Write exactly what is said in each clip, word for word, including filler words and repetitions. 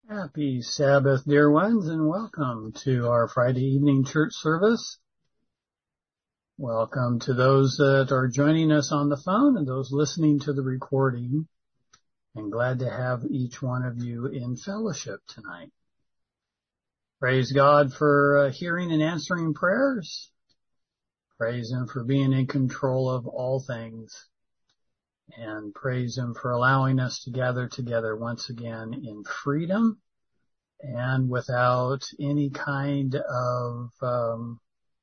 Happy Sabbath, dear ones, and welcome to our Friday evening church service. Welcome to those that are joining us on the phone and those listening to the recording. And glad to have each one of you in fellowship tonight. Praise God for uh, hearing and answering prayers. Praise Him for being in control of all things. And praise Him for allowing us to gather together once again in freedom and without any kind of um,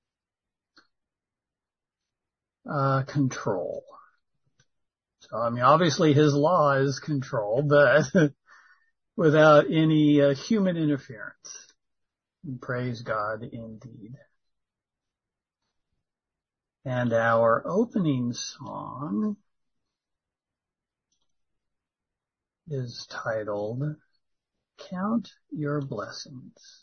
uh, control. So, I mean, obviously His law is control, but without any uh, human interference. And praise God indeed. And our opening song is titled, Count Your Blessings.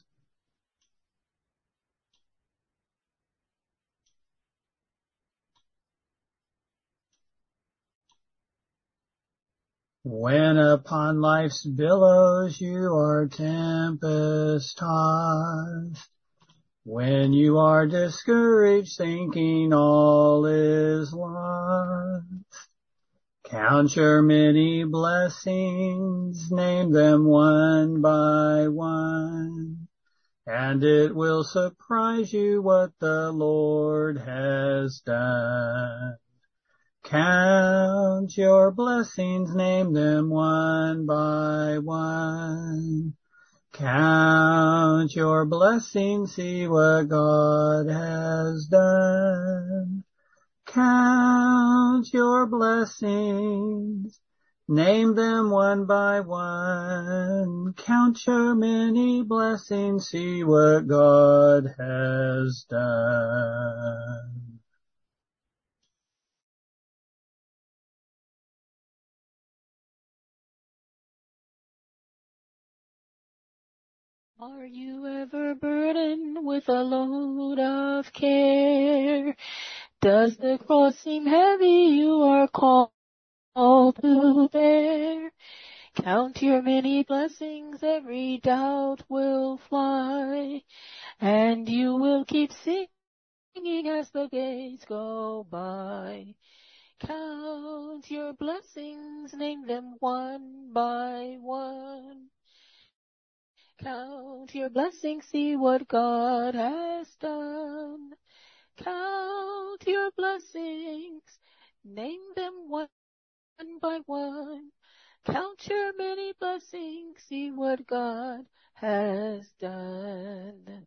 When upon life's billows you are tempest tossed, when you are discouraged thinking all is lost, count your many blessings, name them one by one, and it will surprise you what the Lord has done. Count your blessings, name them one by one. Count your blessings, see what God has done. Count your blessings, name them one by one. Count your many blessings, see what God has done. Are you ever burdened with a load of care? Does the cross seem heavy you are called to bear? Count your many blessings, every doubt will fly, and you will keep singing as the days go by. Count your blessings, name them one by one. Count your blessings, see what God has done. Count your blessings, name them one by one. Count your many blessings, see what God has done.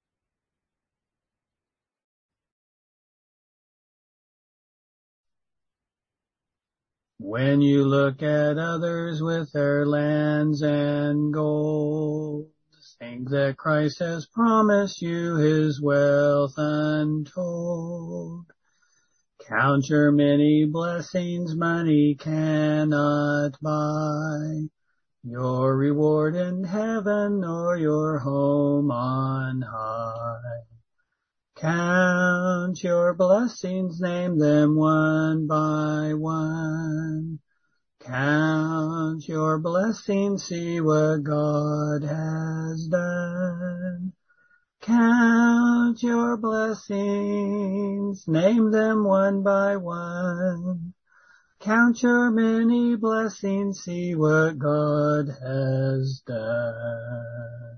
When you look at others with their lands and gold, think that Christ has promised you His wealth untold. Count your many blessings, money cannot buy your reward in heaven or your home on high. Count your blessings, name them one by one. Count your blessings, see what God has done. Count your blessings, name them one by one. Count your many blessings, see what God has done.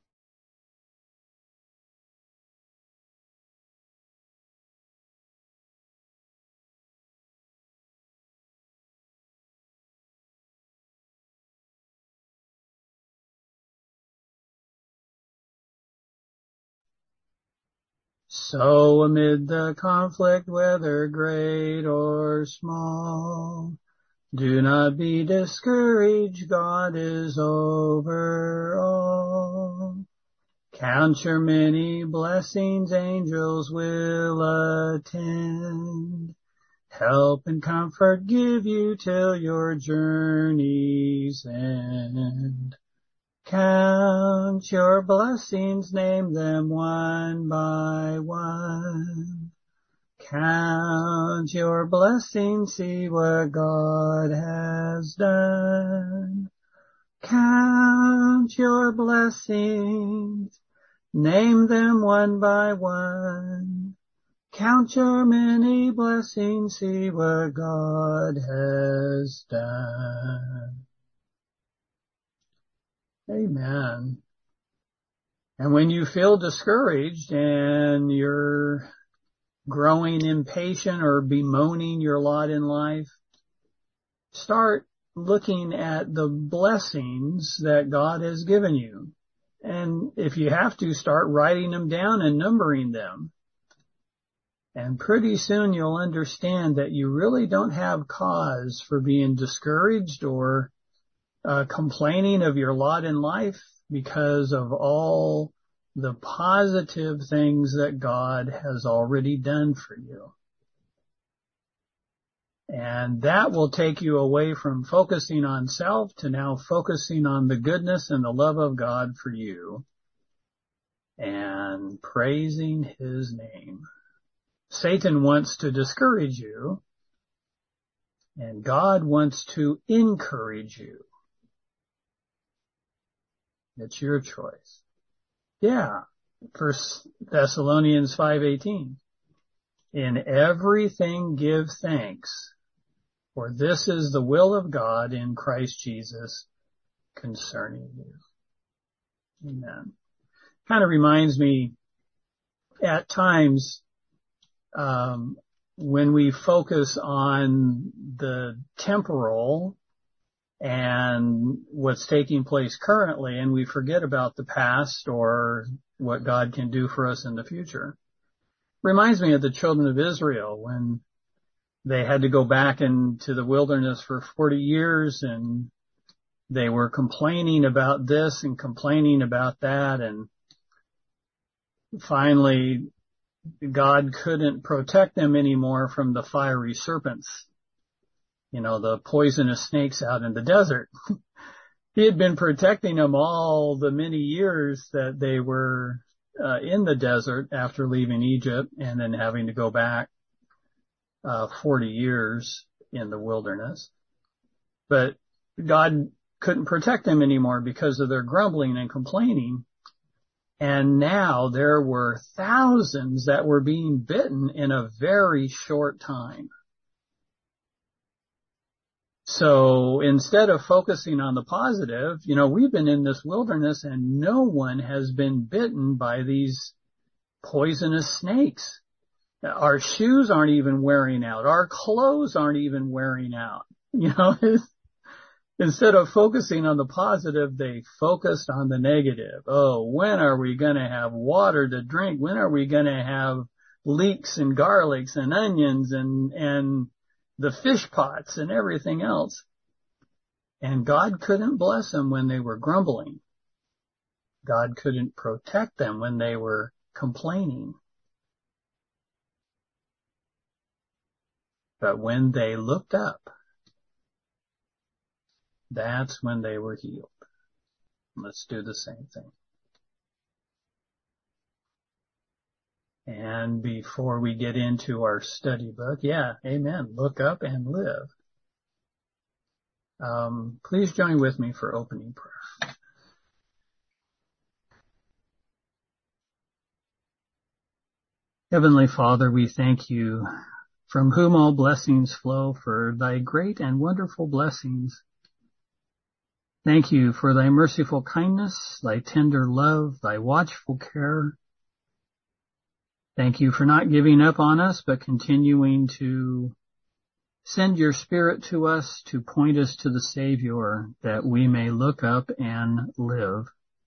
So amid the conflict, whether great or small, do not be discouraged, God is over all. Count your many blessings, angels will attend. Help and comfort give you till your journey's end. Count your blessings, name them one by one. Count your blessings, see what God has done. Count Count your blessings, name them one by one. Count your many blessings, see what God has done. Amen. And when you feel discouraged and you're growing impatient or bemoaning your lot in life, start looking at the blessings that God has given you. And if you have to, start writing them down and numbering them. And pretty soon you'll understand that you really don't have cause for being discouraged or uh, complaining of your lot in life, because of all the positive things that God has already done for you. And that will take you away from focusing on self to now focusing on the goodness and the love of God for you and praising His name. Satan wants to discourage you, and God wants to encourage you. It's your choice. Yeah. First Thessalonians five eighteen. In everything give thanks, for this is the will of God in Christ Jesus concerning you. Amen. Kind of reminds me at times, um, when we focus on the temporal and what's taking place currently, and we forget about the past or what God can do for us in the future. Reminds me of the children of Israel when they had to go back into the wilderness for forty years, and they were complaining about this and complaining about that, and finally God couldn't protect them anymore from the fiery serpents, you know, the poisonous snakes out in the desert. He had been protecting them all the many years that they were uh, in the desert after leaving Egypt and then having to go back uh, forty years in the wilderness. But God couldn't protect them anymore because of their grumbling and complaining. And now there were thousands that were being bitten in a very short time. So instead of focusing on the positive, you know, we've been in this wilderness and no one has been bitten by these poisonous snakes. Our shoes aren't even wearing out. Our clothes aren't even wearing out. You know, instead of focusing on the positive, they focused on the negative. Oh, when are we going to have water to drink? When are we going to have leeks and garlics and onions and, and the fish pots and everything else? And God couldn't bless them when they were grumbling. God couldn't protect them when they were complaining. But when they looked up, that's when they were healed. Let's do the same thing. And before we get into our study book, yeah, amen, look up and live. Um, please join with me for opening prayer. Heavenly Father, we thank you, from whom all blessings flow, for thy great and wonderful blessings. Thank you for thy merciful kindness, thy tender love, thy watchful care. Thank you for not giving up on us, but continuing to send your Spirit to us to point us to the Savior, that we may look up and live.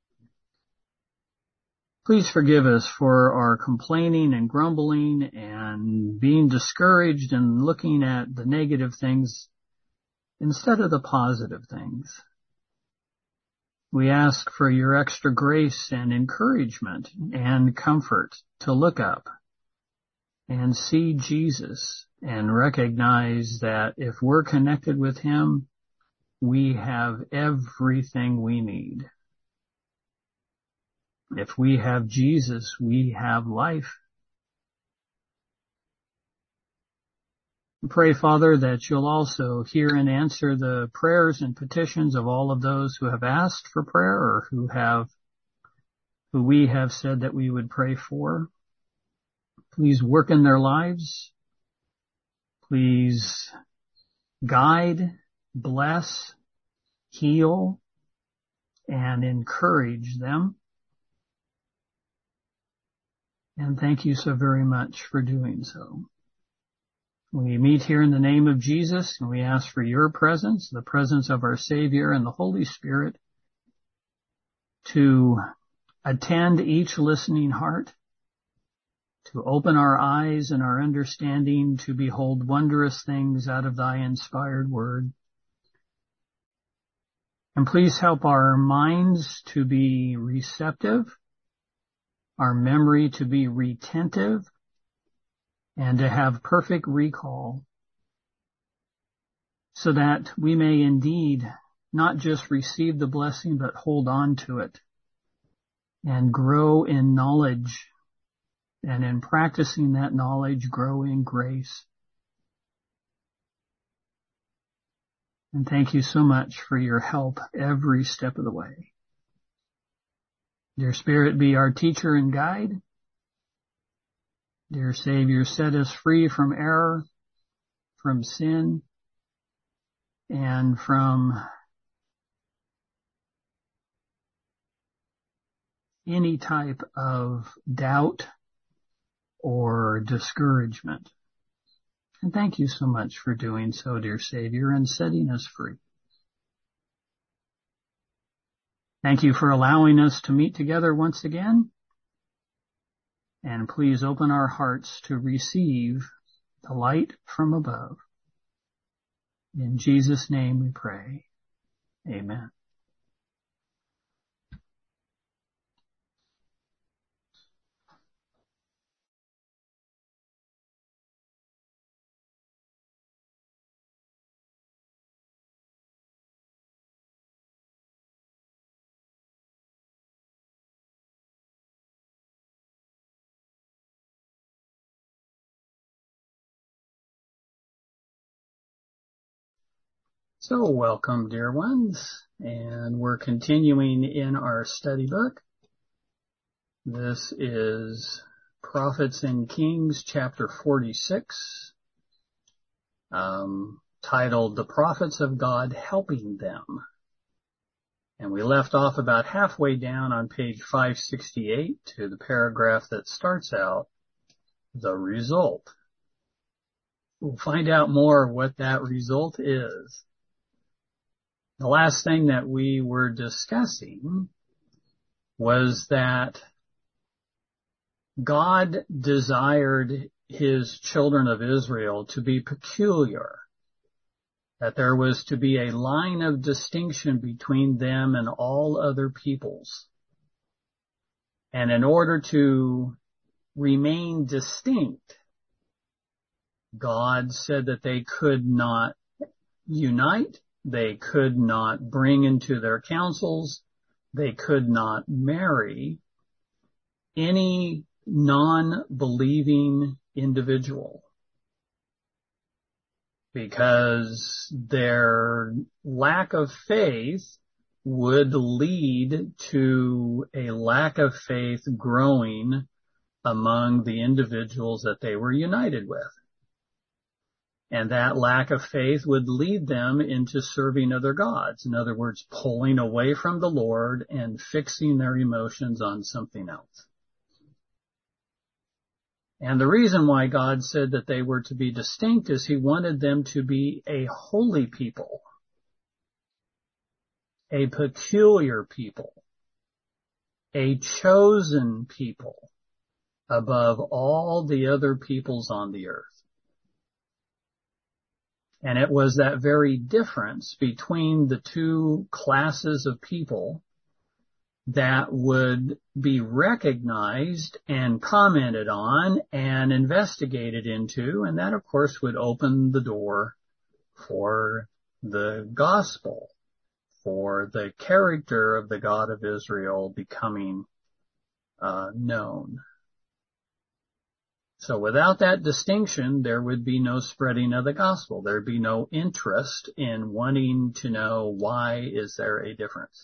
Please forgive us for our complaining and grumbling and being discouraged and looking at the negative things instead of the positive things. We ask for your extra grace and encouragement and comfort to look up and see Jesus and recognize that if we're connected with him, we have everything we need. If we have Jesus, we have life. Pray, Father, that you'll also hear and answer the prayers and petitions of all of those who have asked for prayer or who have, who we have said that we would pray for. Please work in their lives. Please guide, bless, heal, and encourage them. And thank you so very much for doing so. We meet here in the name of Jesus, and we ask for your presence, the presence of our Savior and the Holy Spirit, to attend each listening heart, to open our eyes and our understanding to behold wondrous things out of thy inspired word. And please help our minds to be receptive, our memory to be retentive, and to have perfect recall, so that we may indeed not just receive the blessing, but hold on to it and grow in knowledge, and in practicing that knowledge, grow in grace. And thank you so much for your help every step of the way. Dear Spirit, be our teacher and guide. Dear Savior, set us free from error, from sin, and from any type of doubt or discouragement. And thank you so much for doing so, dear Savior, and setting us free. Thank you for allowing us to meet together once again. And please open our hearts to receive the light from above. In Jesus' name we pray. Amen. So welcome, dear ones, and we're continuing in our study book. This is Prophets and Kings, chapter forty-six, um, titled The Prophets of God Helping Them. And we left off about halfway down on page five sixty-eight to the paragraph that starts out, the result. We'll find out more what that result is. The last thing that we were discussing was that God desired his children of Israel to be peculiar, that there was to be a line of distinction between them and all other peoples. And in order to remain distinct, God said that they could not unite. They could not bring into their councils, they could not marry any non-believing individual, because their lack of faith would lead to a lack of faith growing among the individuals that they were united with. And that lack of faith would lead them into serving other gods. In other words, pulling away from the Lord and fixing their emotions on something else. And the reason why God said that they were to be distinct is he wanted them to be a holy people, a peculiar people, a chosen people above all the other peoples on the earth. And it was that very difference between the two classes of people that would be recognized and commented on and investigated into, and that of course would open the door for the gospel, for the character of the God of Israel becoming uh, known. So without that distinction, there would be no spreading of the gospel. There'd be no interest in wanting to know why is there a difference.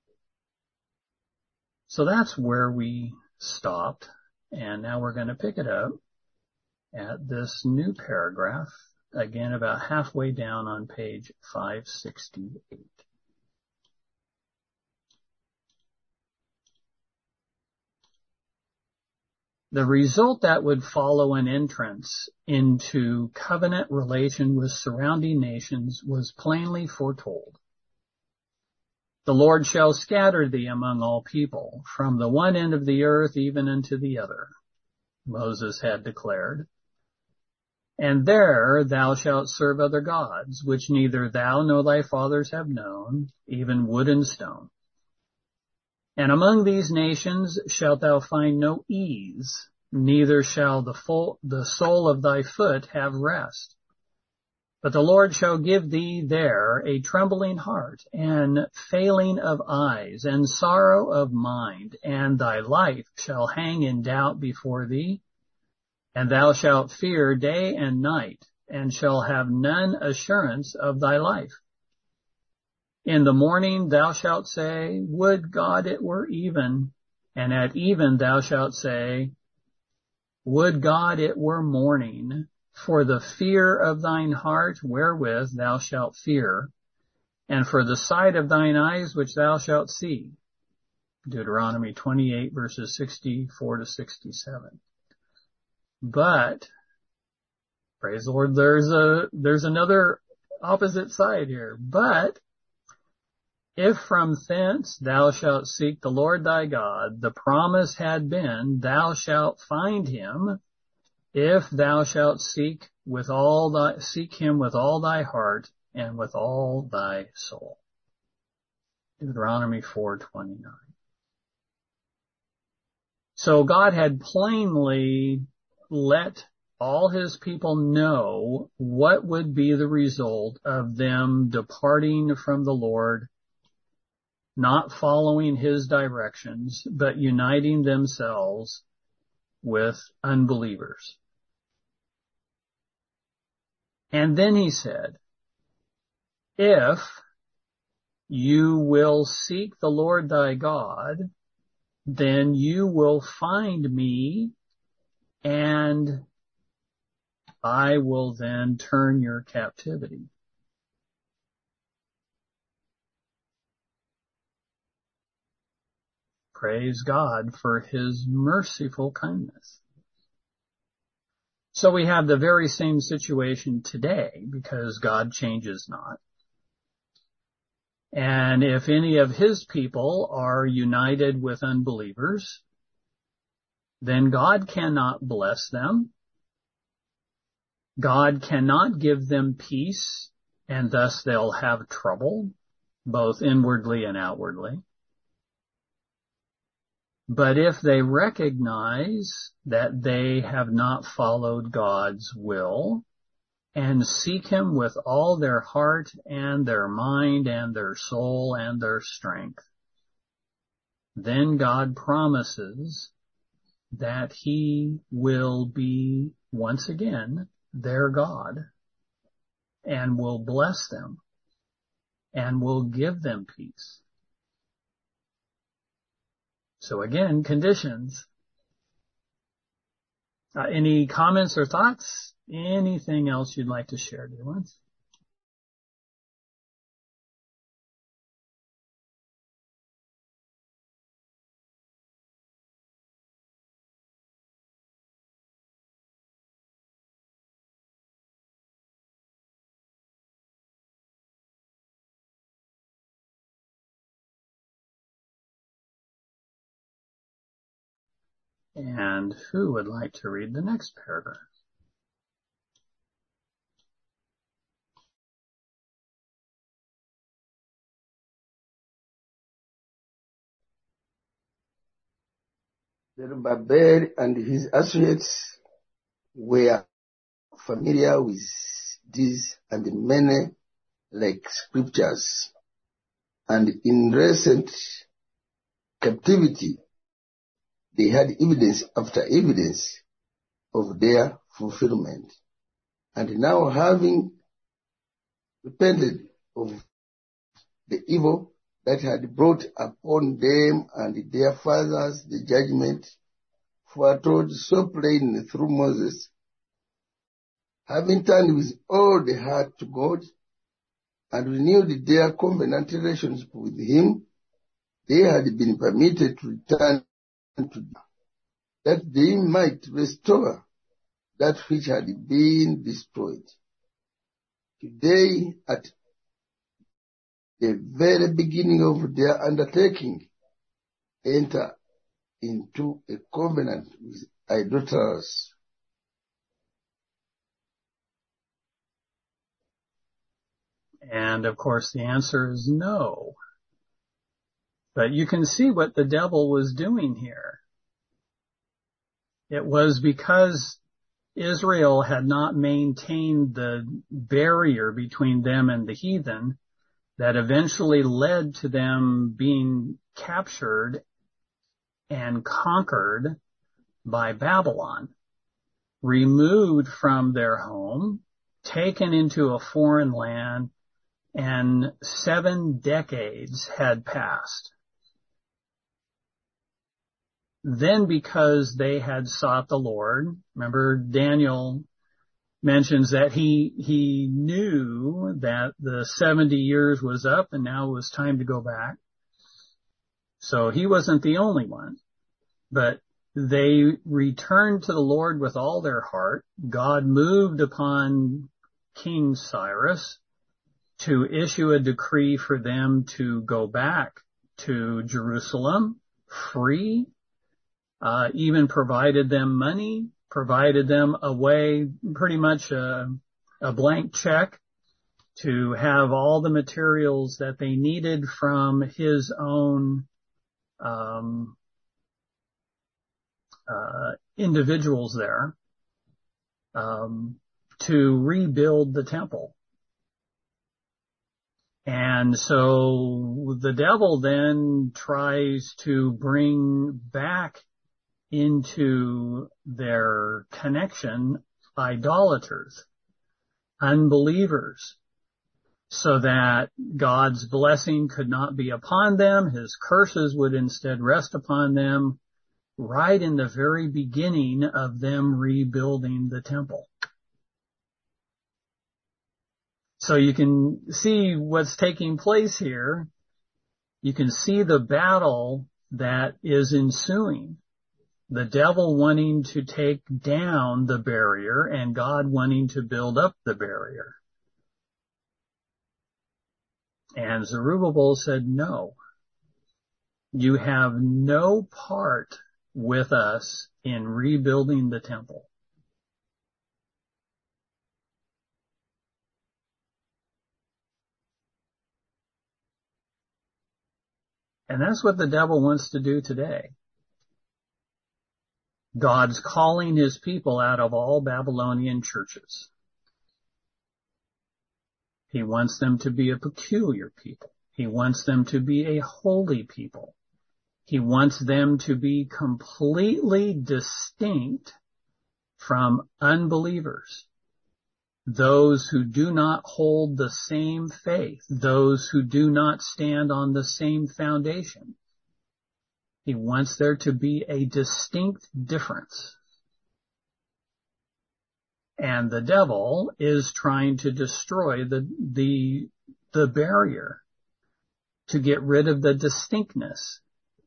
So that's where we stopped. And now we're going to pick it up at this new paragraph, again about halfway down on page five sixty-eight. The result that would follow an entrance into covenant relation with surrounding nations was plainly foretold. The Lord shall scatter thee among all people, from the one end of the earth even unto the other, Moses had declared. And there thou shalt serve other gods, which neither thou nor thy fathers have known, even wood and stone. And among these nations shalt thou find no ease, neither shall the, full, the sole of thy foot have rest. But the Lord shall give thee there a trembling heart, and failing of eyes, and sorrow of mind, and thy life shall hang in doubt before thee, and thou shalt fear day and night, and shall have none assurance of thy life. In the morning thou shalt say, would God it were even. And at even thou shalt say, would God it were morning. For the fear of thine heart wherewith thou shalt fear, and for the sight of thine eyes which thou shalt see. Deuteronomy twenty-eight verses sixty-four to sixty-seven. But, praise the Lord, there's a, there's another opposite side here. But, if from thence thou shalt seek the Lord thy God, the promise had been, thou shalt find him, if thou shalt seek with all thy, seek him with all thy heart and with all thy soul. Deuteronomy four twenty-nine. So God had plainly let all his people know what would be the result of them departing from the Lord, not following his directions, but uniting themselves with unbelievers. And then he said, if you will seek the Lord thy God, then you will find me, and I will then turn your captivity. Praise God for his merciful kindness. So we have the very same situation today, because God changes not. And if any of his people are united with unbelievers, then God cannot bless them. God cannot give them peace, and thus they'll have trouble, both inwardly and outwardly. But if they recognize that they have not followed God's will and seek him with all their heart and their mind and their soul and their strength, then God promises that he will be once again their God and will bless them and will give them peace. So again, conditions. Uh, any comments or thoughts? Anything else you'd like to share, dear ones? And who would like to read the next paragraph? Zerubbabel and his associates were familiar with these and many like scriptures, and in recent captivity they had evidence after evidence of their fulfillment. And now, having repented of the evil that had brought upon them and their fathers the judgment foretold so plainly through Moses, having turned with all the heart to God and renewed their covenant relationship with him, they had been permitted to return to God, that they might restore that which had been destroyed. Today, at the very beginning of their undertaking, enter into a covenant with idolaters. And of course the answer is no. But you can see what the devil was doing here. It was because Israel had not maintained the barrier between them and the heathen that eventually led to them being captured and conquered by Babylon, removed from their home, taken into a foreign land, and seven decades had passed. Then because they had sought the Lord, remember Daniel mentions that he, he knew that the seventy years was up and now it was time to go back. So he wasn't the only one, but they returned to the Lord with all their heart. God moved upon King Cyrus to issue a decree for them to go back to Jerusalem free, uh, even provided them money, provided them a way, pretty much a, a blank check to have all the materials that they needed from his own um, uh, individuals there um, to rebuild the temple. And so the devil then tries to bring back into their connection idolaters, unbelievers, so that God's blessing could not be upon them. His curses would instead rest upon them right in the very beginning of them rebuilding the temple. So you can see what's taking place here. You can see the battle that is ensuing. The devil wanting to take down the barrier and God wanting to build up the barrier. And Zerubbabel said, no, you have no part with us in rebuilding the temple. And that's what the devil wants to do today. God's calling his people out of all Babylonian churches. He wants them to be a peculiar people. He wants them to be a holy people. He wants them to be completely distinct from unbelievers, those who do not hold the same faith, those who do not stand on the same foundation. He wants there to be a distinct difference. And the devil is trying to destroy the, the, the barrier, to get rid of the distinctness.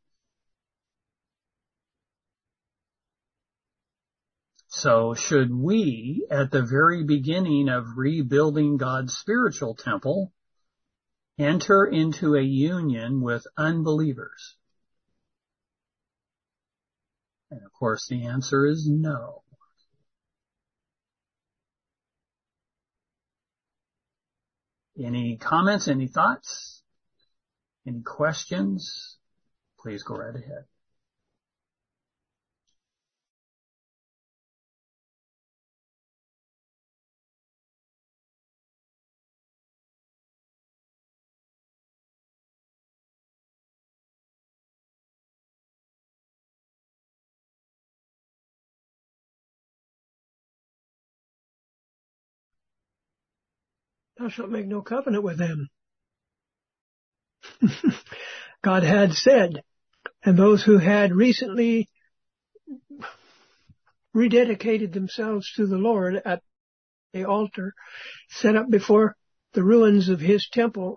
So should we, at the very beginning of rebuilding God's spiritual temple, enter into a union with unbelievers? And of course the answer is no. Any comments, any thoughts, any questions? Please go right ahead. thou shalt make no covenant with them. God had said, and those who had recently rededicated themselves to the Lord at the altar set up before the ruins of his temple.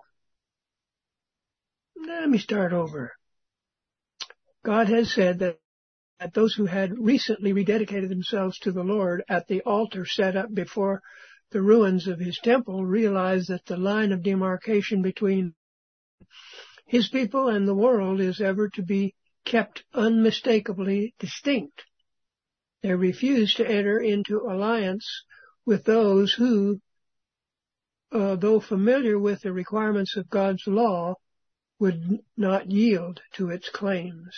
Let me start over. God has said that, that those who had recently rededicated themselves to the Lord at the altar set up before the ruins of his temple realized that the line of demarcation between his people and the world is ever to be kept unmistakably distinct. They refused to enter into alliance with those who, uh, though familiar with the requirements of God's law, would not yield to its claims.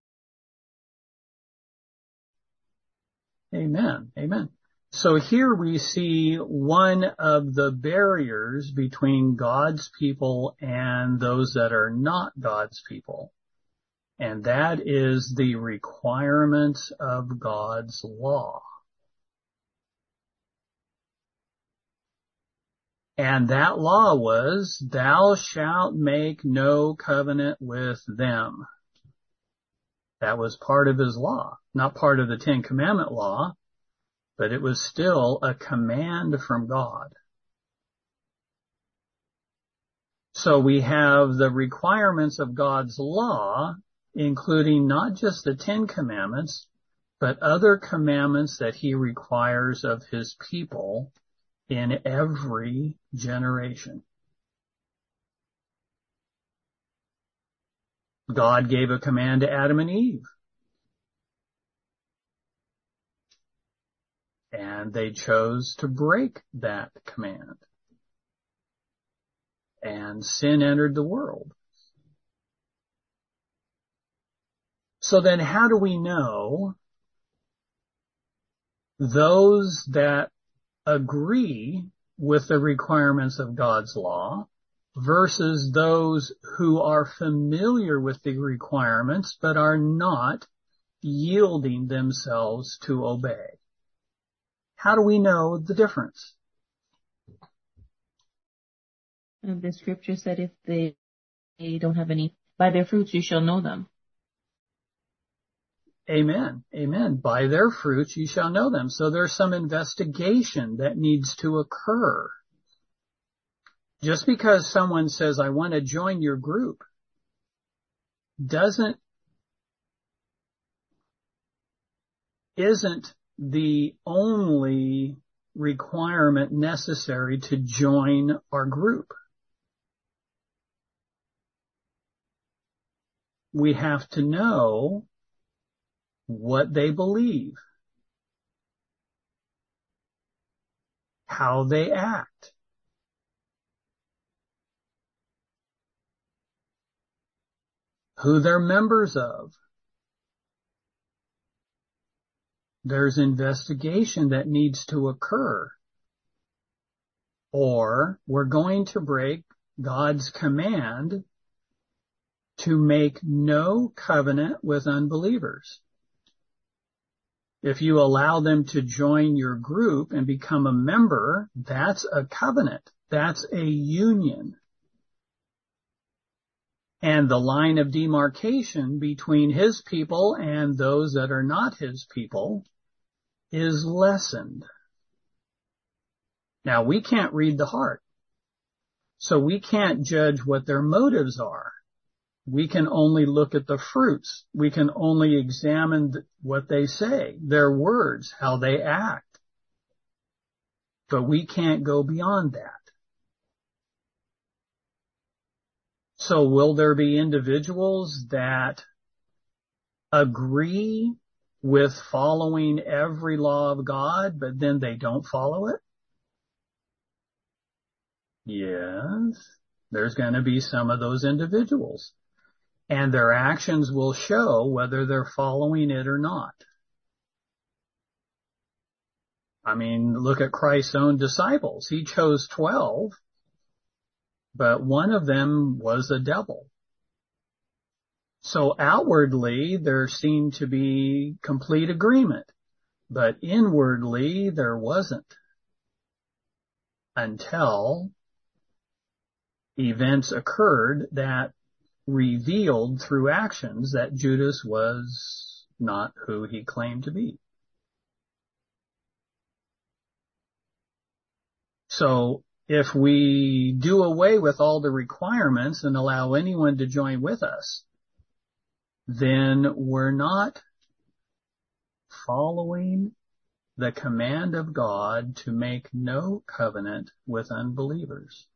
Amen. Amen. So here we see one of the barriers between God's people and those that are not God's people. And that is the requirements of God's law. And that law was, thou shalt make no covenant with them. That was part of his law, not part of the Ten Commandment law, but it was still a command from God. So we have the requirements of God's law, including not just the Ten Commandments, but other commandments that he requires of his people in every generation. God gave a command to Adam and Eve. And they chose to break that command. And sin entered the world. So then how do we know those that agree with the requirements of God's law versus those who are familiar with the requirements but are not yielding themselves to obey? How do we know the difference? And the scripture said if they, they don't have any, by their fruits you shall know them. Amen. Amen. By their fruits you shall know them. So there's some investigation that needs to occur. Just because someone says, I want to join your group, doesn't, isn't the only requirement necessary to join our group. We have to know what they believe, how they act, who they're members of. There's investigation that needs to occur, or we're going to break God's command to make no covenant with unbelievers. If you allow them to join your group and become a member, that's a covenant. That's a union. And the line of demarcation between his people and those that are not his people is lessened. Now, we can't read the heart, so we can't judge what their motives are. We can only look at the fruits. We can only examine what they say, their words, how they act. But we can't go beyond that. So will there be individuals that agree with following every law of God, but then they don't follow it? Yes, there's going to be some of those individuals. And their actions will show whether they're following it or not. I mean, look at Christ's own disciples. He chose twelve, but one of them was a devil. So outwardly, there seemed to be complete agreement, but inwardly, there wasn't. Until events occurred that revealed through actions that Judas was not who he claimed to be. So if we do away with all the requirements and allow anyone to join with us, then we're not following the command of God to make no covenant with unbelievers.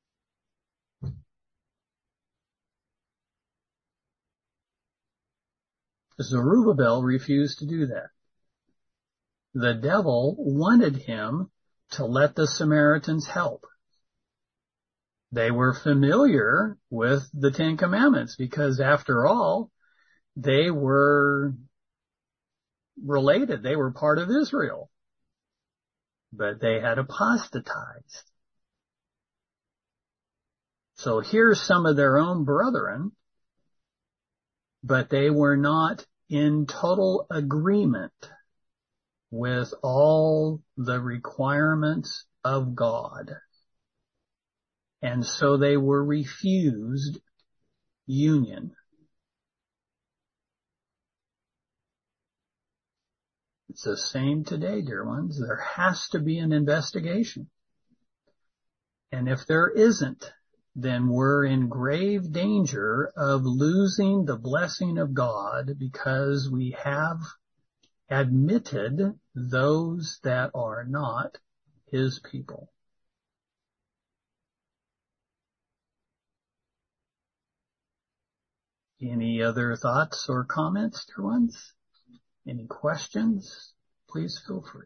Zerubbabel refused to do that. The devil wanted him to let the Samaritans help. They were familiar with the Ten Commandments because, after all, they were related. They were part of Israel. But they had apostatized. So here's some of their own brethren, but they were not in total agreement with all the requirements of God. And so they were refused union. It's the same today, dear ones. There has to be an investigation. And if there isn't, then we're in grave danger of losing the blessing of God because we have admitted those that are not his people. Any other thoughts or comments, dear ones? Any questions? Please feel free.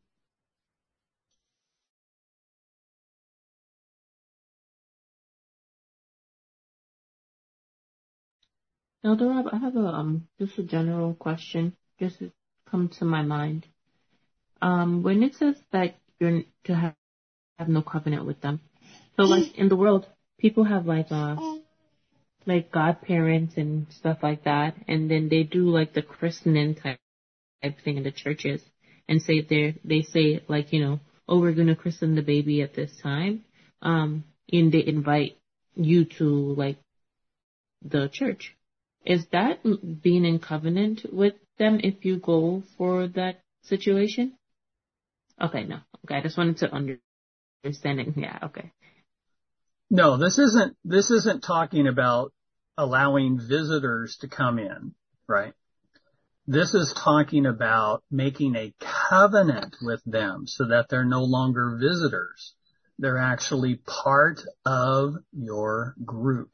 Elder Rob, I have a um just a general question, just to come to my mind. Um, when it says that you're to have, have no covenant with them, so like in the world, people have like uh like godparents and stuff like that, and then they do like the christening type type thing in the churches, and say they they say like, you know, oh, we're gonna christen the baby at this time, um, and they invite you to like the church. Is that being in covenant with them if you go for that situation? Okay, no. Okay, I just wanted to understand it. Yeah, okay. No, this isn't, this isn't talking about allowing visitors to come in, right? This is talking about making a covenant with them so that they're no longer visitors. They're actually part of your group.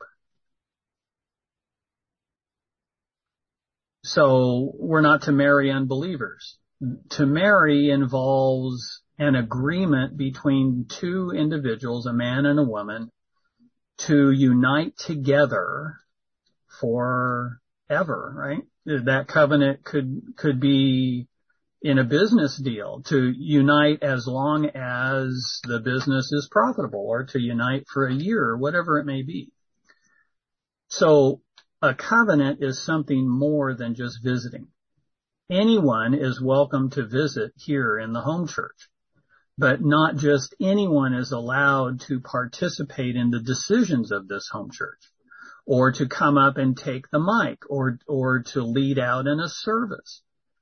So we're not to marry unbelievers. To marry involves an agreement between two individuals, a man and a woman, to unite together forever, right? That covenant could, could be in a business deal, to unite as long as the business is profitable, or to unite for a year, or whatever it may be. So a covenant is something more than just visiting. Anyone is welcome to visit here in the home church, but not just anyone is allowed to participate in the decisions of this home church, or to come up and take the mic, or, or to lead out in a service.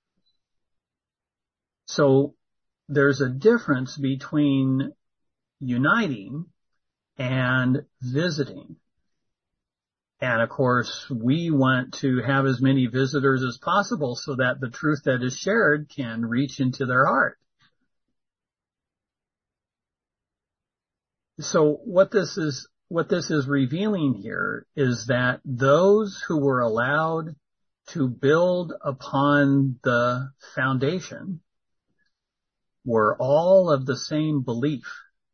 So there's a difference between uniting and visiting. And of course, we want to have as many visitors as possible so that the truth that is shared can reach into their heart. So what this is, what this is revealing here is that those who were allowed to build upon the foundation were all of the same belief.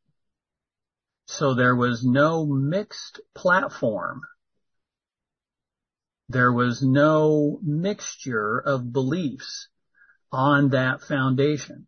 So there was no mixed platform. There was no mixture of beliefs on that foundation.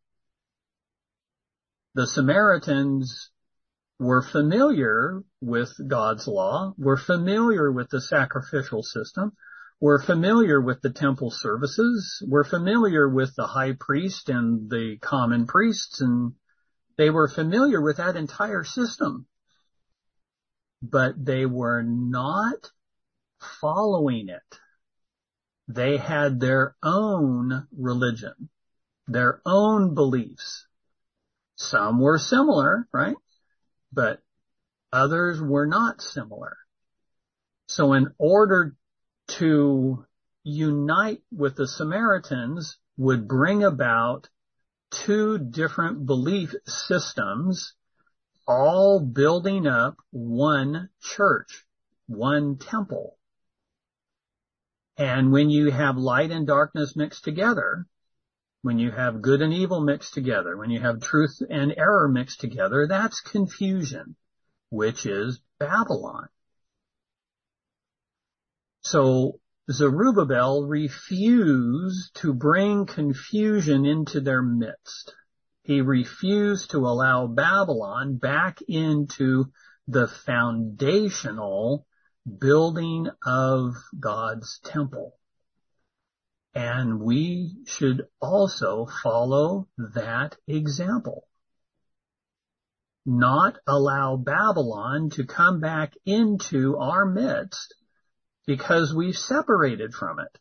The Samaritans were familiar with God's law, were familiar with the sacrificial system, were familiar with the temple services, were familiar with the high priest and the common priests, and they were familiar with that entire system. but they were not following it. They had their own religion, their own beliefs. Some were similar, right? But others were not similar. So in order to unite with the Samaritans would bring about two different belief systems, all building up one church, one temple. And when you have light and darkness mixed together, when you have good and evil mixed together, when you have truth and error mixed together, that's confusion, which is Babylon. So Zerubbabel refused to bring confusion into their midst. He refused to allow Babylon back into the foundational building of God's temple. And we should also follow that example. Not allow Babylon to come back into our midst because we've separated from it.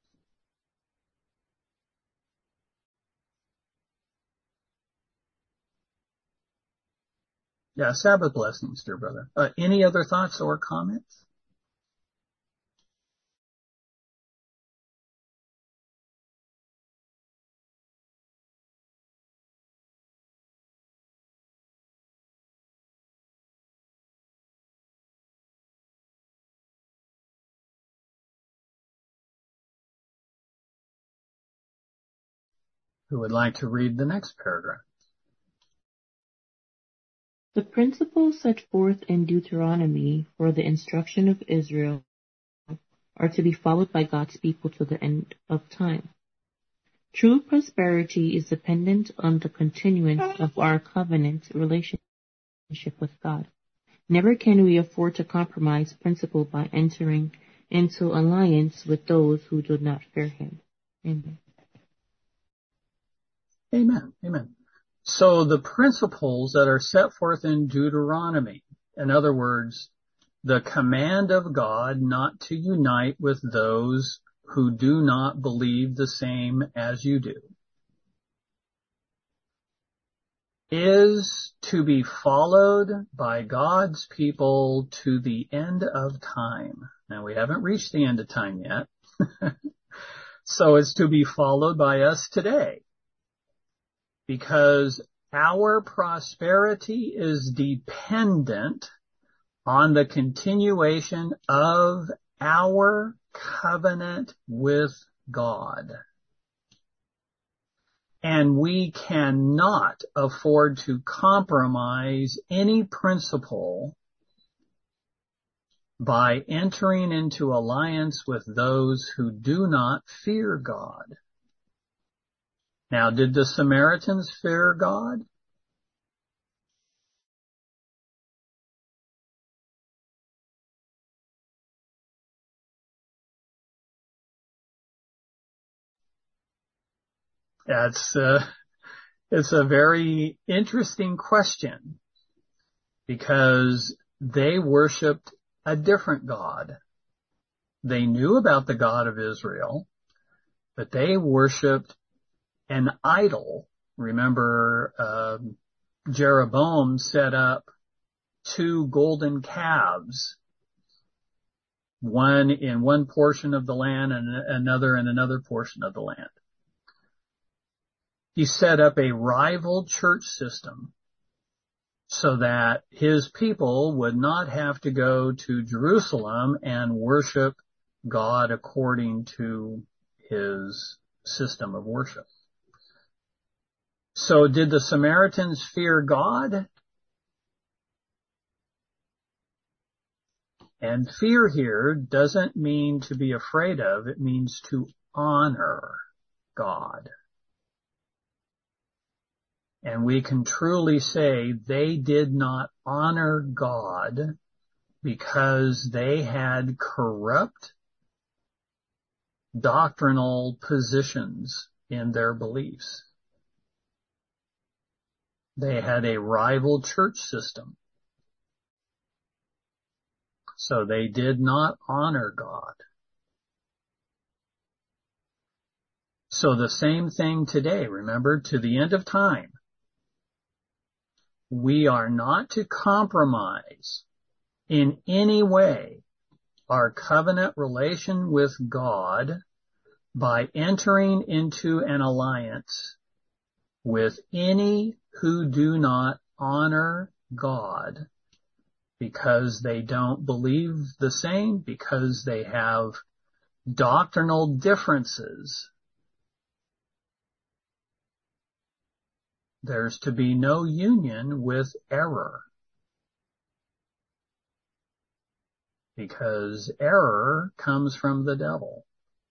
Yeah, Sabbath blessings, dear brother. Uh, any other thoughts or comments? Who would like to read the next paragraph? The principles set forth in Deuteronomy for the instruction of Israel are to be followed by God's people to the end of time. True prosperity is dependent on the continuance of our covenant relationship with God. Never can we afford to compromise principle by entering into alliance with those who do not fear Him. Amen. Amen. Amen. So the principles that are set forth in Deuteronomy, in other words, the command of God not to unite with those who do not believe the same as you do, is to be followed by God's people to the end of time. Now, we haven't reached the end of time yet, so it's to be followed by us today, because our prosperity is dependent on the continuation of our covenant with God. And we cannot afford to compromise any principle by entering into alliance with those who do not fear God. Now, did the Samaritans fear God? That's uh, it's a very interesting question, because they worshiped a different God. They knew about the God of Israel, but they worshiped an idol. Remember, uh, Jeroboam set up two golden calves, one in one portion of the land and another in another portion of the land. He set up a rival church system so that his people would not have to go to Jerusalem and worship God according to his system of worship. So did the Samaritans fear God? And fear here doesn't mean to be afraid of. It means to honor God. And we can truly say they did not honor God because they had corrupt doctrinal positions in their beliefs. They had a rival church system. So they did not honor God. So the same thing today, remember, to the end of time. We are not to compromise in any way our covenant relation with God by entering into an alliance with any who do not honor God because they don't believe the same, because they have doctrinal differences. There's to be no union with error, because error comes from the devil.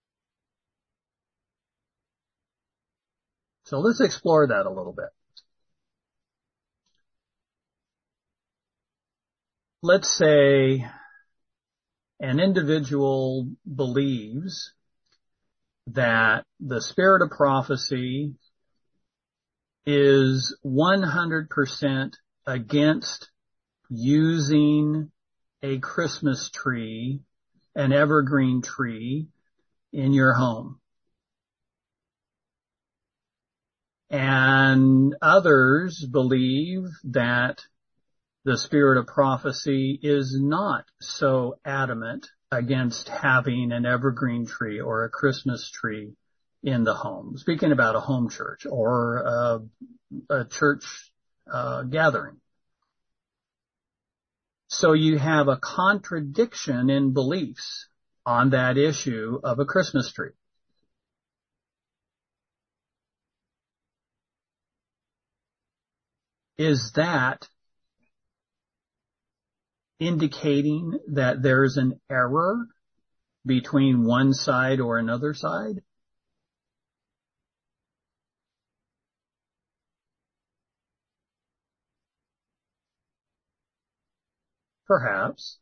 So let's explore that a little bit. Let's say an individual believes that the spirit of prophecy is one hundred percent against using a Christmas tree, an evergreen tree, in your home. And others believe that the spirit of prophecy is not so adamant against having an evergreen tree or a Christmas tree in the home. Speaking about a home church or a, a church uh, gathering. So you have a contradiction in beliefs on that issue of a Christmas tree. Is that indicating that there's an error between one side or another side? Perhaps.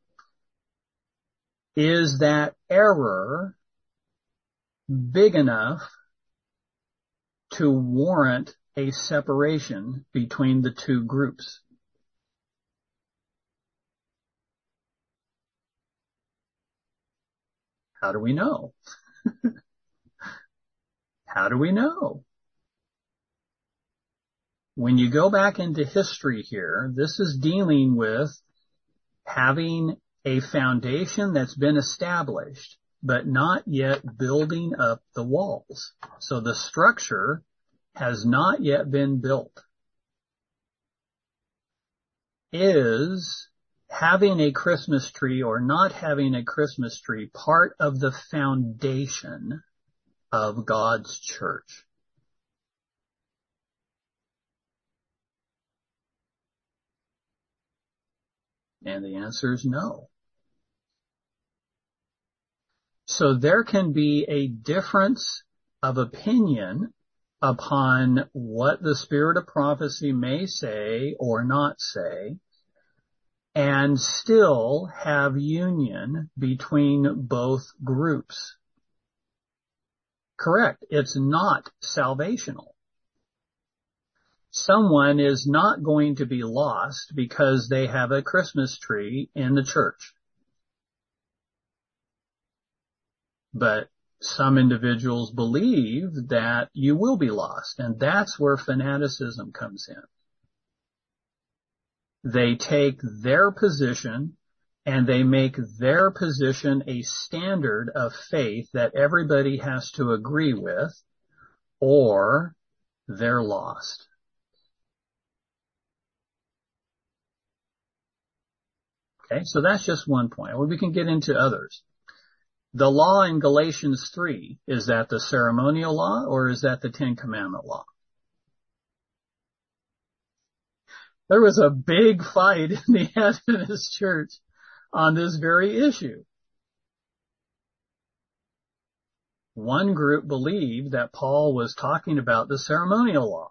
Is that error big enough to warrant a separation between the two groups? How do we know? How do we know? When you go back into history here, this is dealing with having a foundation that's been established, but not yet building up the walls. So the structure has not yet been built. Is having a Christmas tree or not having a Christmas tree part of the foundation of God's church? And the answer is no. So there can be a difference of opinion upon what the spirit of prophecy may say or not say, and still have union between both groups. Correct. It's not salvational. Someone is not going to be lost because they have a Christmas tree in the church. But some individuals believe that you will be lost, and that's where fanaticism comes in. They take their position and they make their position a standard of faith that everybody has to agree with, or they're lost. Okay, so that's just one point. Well, we can get into others. The law in Galatians three, is that the ceremonial law or is that the Ten Commandment law? There was a big fight in the Adventist church on this very issue. One group believed that Paul was talking about the ceremonial law.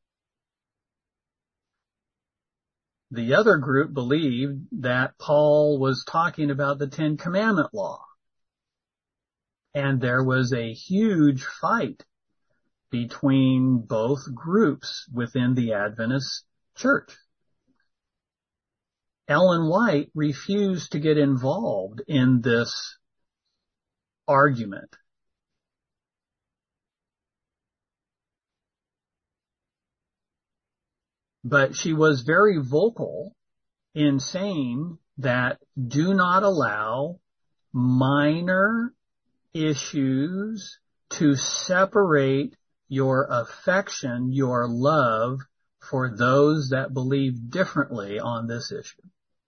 The other group believed that Paul was talking about the Ten Commandment law. And there was a huge fight between both groups within the Adventist church. Ellen White refused to get involved in this argument. But she was very vocal in saying that do not allow minor issues to separate your affection, your love for those that believe differently on this issue.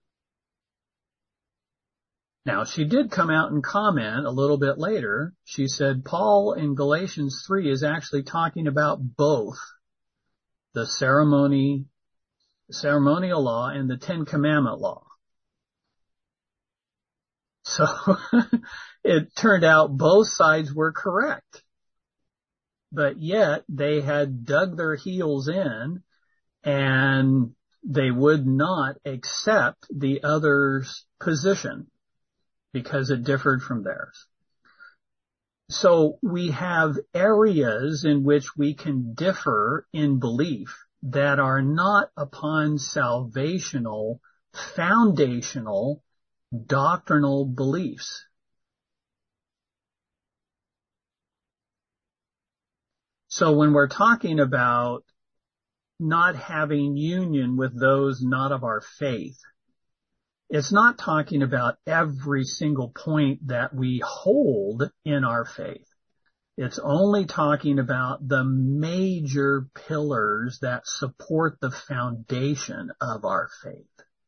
Now, she did come out and comment a little bit later. She said Paul in Galatians three is actually talking about both the ceremony, ceremonial law and the Ten Commandment law. So it turned out both sides were correct. But yet they had dug their heels in and they would not accept the other's position because it differed from theirs. So we have areas in which we can differ in belief that are not upon salvational, foundational, doctrinal beliefs. So when we're talking about not having union with those not of our faith, it's not talking about every single point that we hold in our faith. It's only talking about the major pillars that support the foundation of our faith.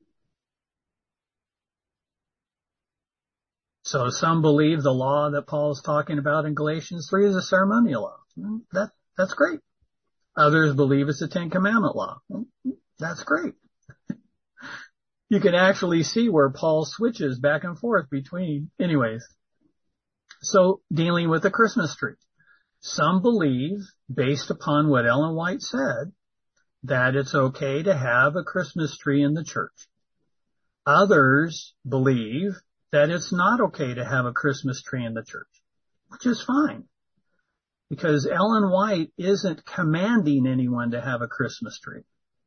So some believe the law that Paul is talking about in Galatians three is a ceremonial law. That, that's great. Others believe it's a Ten Commandment law. That's great. You can actually see where Paul switches back and forth between, anyways. So dealing with the Christmas tree. Some believe, based upon what Ellen White said, that it's okay to have a Christmas tree in the church. Others believe that it's not okay to have a Christmas tree in the church, which is fine. Because Ellen White isn't commanding anyone to have a Christmas tree.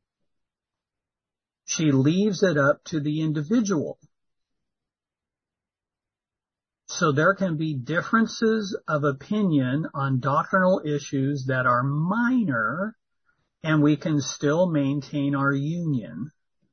She leaves it up to the individual. So there can be differences of opinion on doctrinal issues that are minor, and we can still maintain our union.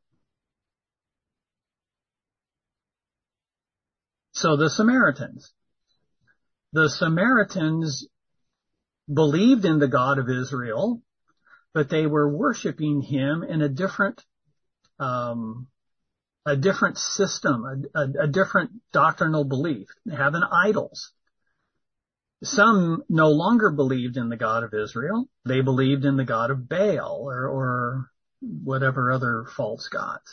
So the Samaritans. The Samaritans believed in the God of Israel, but they were worshiping him in a different Um, a different system, a, a, a different doctrinal belief, having idols. Some no longer believed in the God of Israel. They believed in the God of Baal or, or whatever other false gods.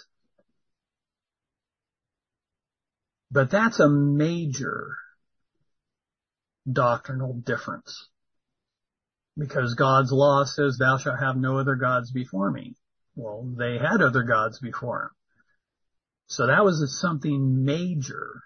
But that's a major doctrinal difference. Because God's law says, thou shalt have no other gods before me. Well, they had other gods before him. So that was something major.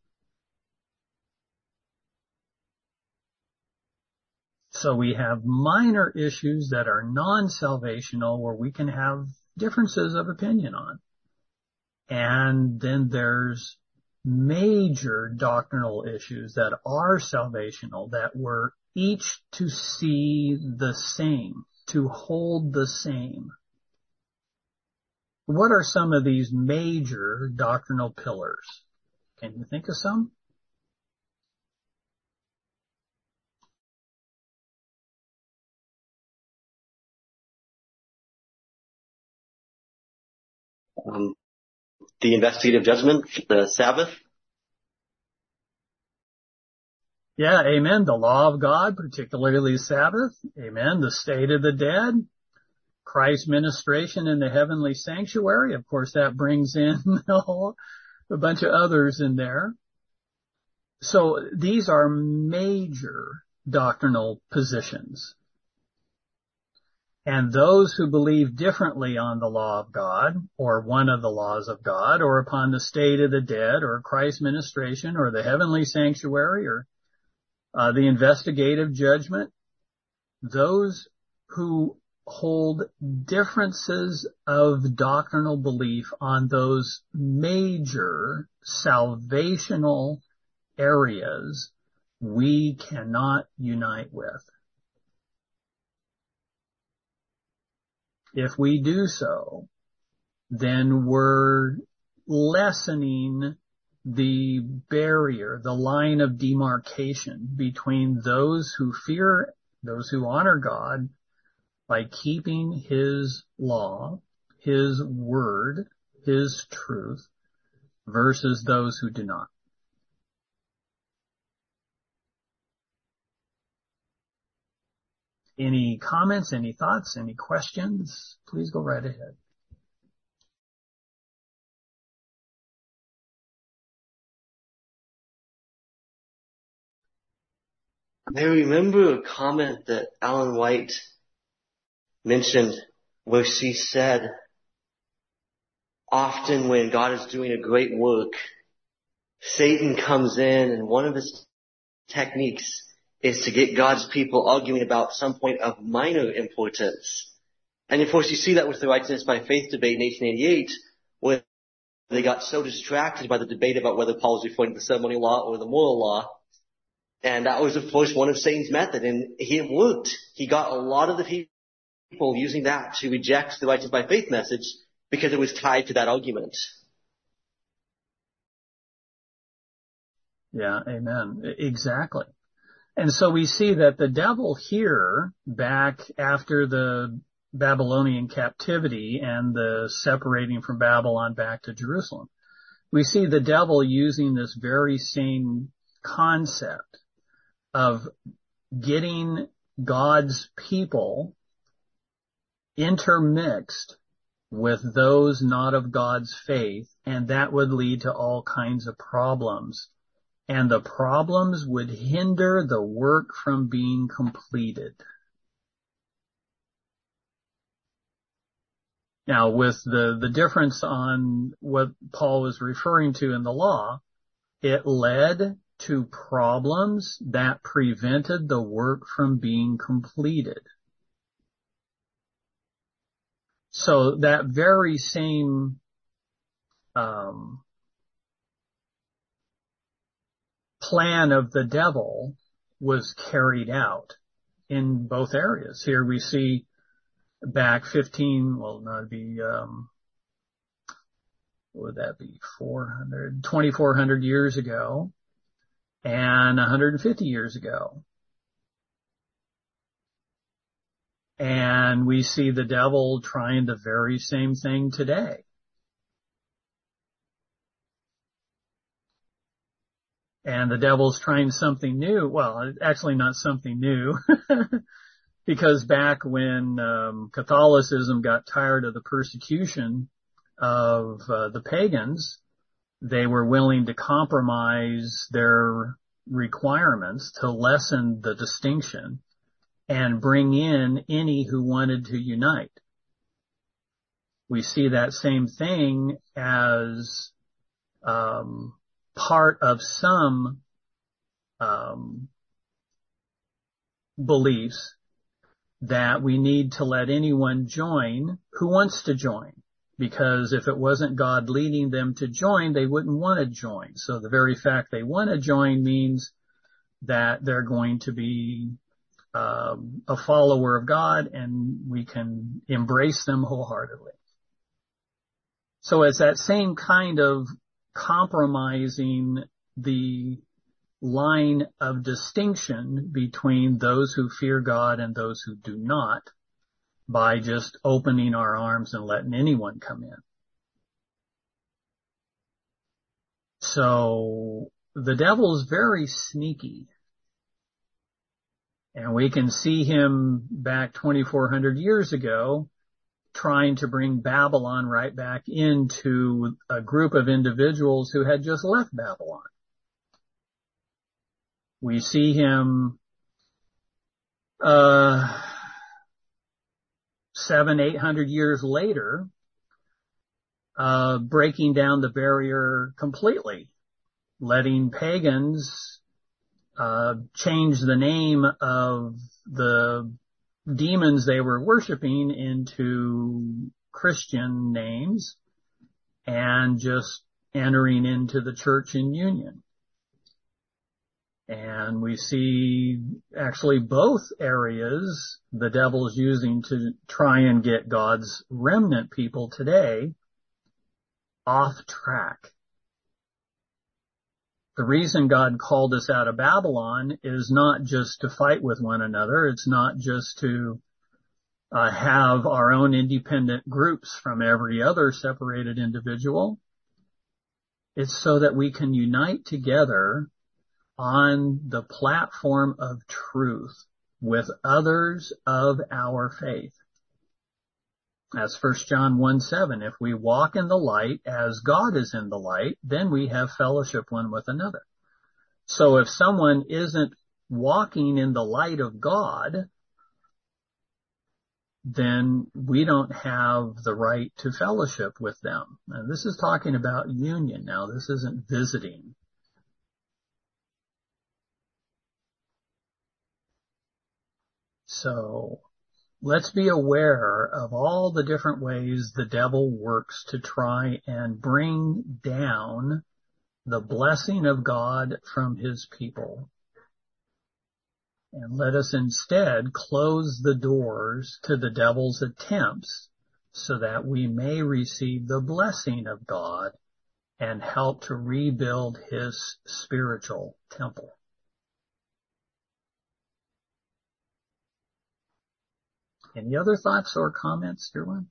So we have minor issues that are non-salvational where we can have differences of opinion on. And then there's major doctrinal issues that are salvational, that we're each to see the same, to hold the same. What are some of these major doctrinal pillars? Can you think of some? Um, the investigative judgment, the Sabbath. Yeah, amen. The law of God, particularly Sabbath. Amen. The state of the dead. Christ's ministration in the heavenly sanctuary. Of course, that brings in a bunch of others in there. So these are major doctrinal positions. And those who believe differently on the law of God, or one of the laws of God, or upon the state of the dead, or Christ's ministration, or the heavenly sanctuary, or uh, the investigative judgment, those who hold differences of doctrinal belief on those major salvational areas we cannot unite with. If we do so, then we're lessening the barrier, the line of demarcation between those who fear, those who honor God by keeping His law, His word, His truth, versus those who do not. Any comments, any thoughts, any questions? Please go right ahead. I remember a comment that Ellen White mentioned where she said, often when God is doing a great work, Satan comes in, and one of his techniques is to get God's people arguing about some point of minor importance. And of course you see that with the Righteousness by Faith debate in eighteen eighty-eight, where they got so distracted by the debate about whether Paul was referring to the ceremonial law or the moral law. And that was, of course, one of Satan's method, and he worked. He got a lot of the people using that to reject the Righteousness by Faith message because it was tied to that argument. Yeah, amen. Exactly. And so we see that the devil here, back after the Babylonian captivity and the separating from Babylon back to Jerusalem, we see the devil using this very same concept of getting God's people intermixed with those not of God's faith, and that would lead to all kinds of problems. And the problems would hinder the work from being completed. Now, with the, the difference on what Paul was referring to in the law, it led to problems that prevented the work from being completed. So that very same um, plan of the devil was carried out in both areas. Here we see back fifteen, well, not to be, um, what would that be, four hundred, twenty-four hundred years ago, and one hundred fifty years ago. And we see the devil trying the very same thing today. And the devil's trying something new. Well, actually not something new, because back when um, Catholicism got tired of the persecution of uh, the pagans, they were willing to compromise their requirements to lessen the distinction and bring in any who wanted to unite. We see that same thing as um, part of some um, beliefs that we need to let anyone join who wants to join. Because if it wasn't God leading them to join, they wouldn't want to join. So the very fact they want to join means that they're going to be um, a follower of God, and we can embrace them wholeheartedly. So it's that same kind of compromising the line of distinction between those who fear God and those who do not, by just opening our arms and letting anyone come in. So the devil's very sneaky. And we can see him back twenty-four hundred years ago trying to bring Babylon right back into a group of individuals who had just left Babylon. We see him uh seven, eight hundred years later, uh, breaking down the barrier completely, letting pagans, uh, change the name of the demons they were worshiping into Christian names and just entering into the church in union. And we see actually both areas the devil's using to try and get God's remnant people today off track. The reason God called us out of Babylon is not just to fight with one another. It's not just to uh, have our own independent groups from every other separated individual. It's so that we can unite together on the platform of truth with others of our faith. That's First John one seven. If we walk in the light as God is in the light, then we have fellowship one with another. So if someone isn't walking in the light of God, then we don't have the right to fellowship with them. And this is talking about union now. This isn't visiting. So let's be aware of all the different ways the devil works to try and bring down the blessing of God from his people. And let us instead close the doors to the devil's attempts so that we may receive the blessing of God and help to rebuild his spiritual temple. Any other thoughts or comments, dear ones?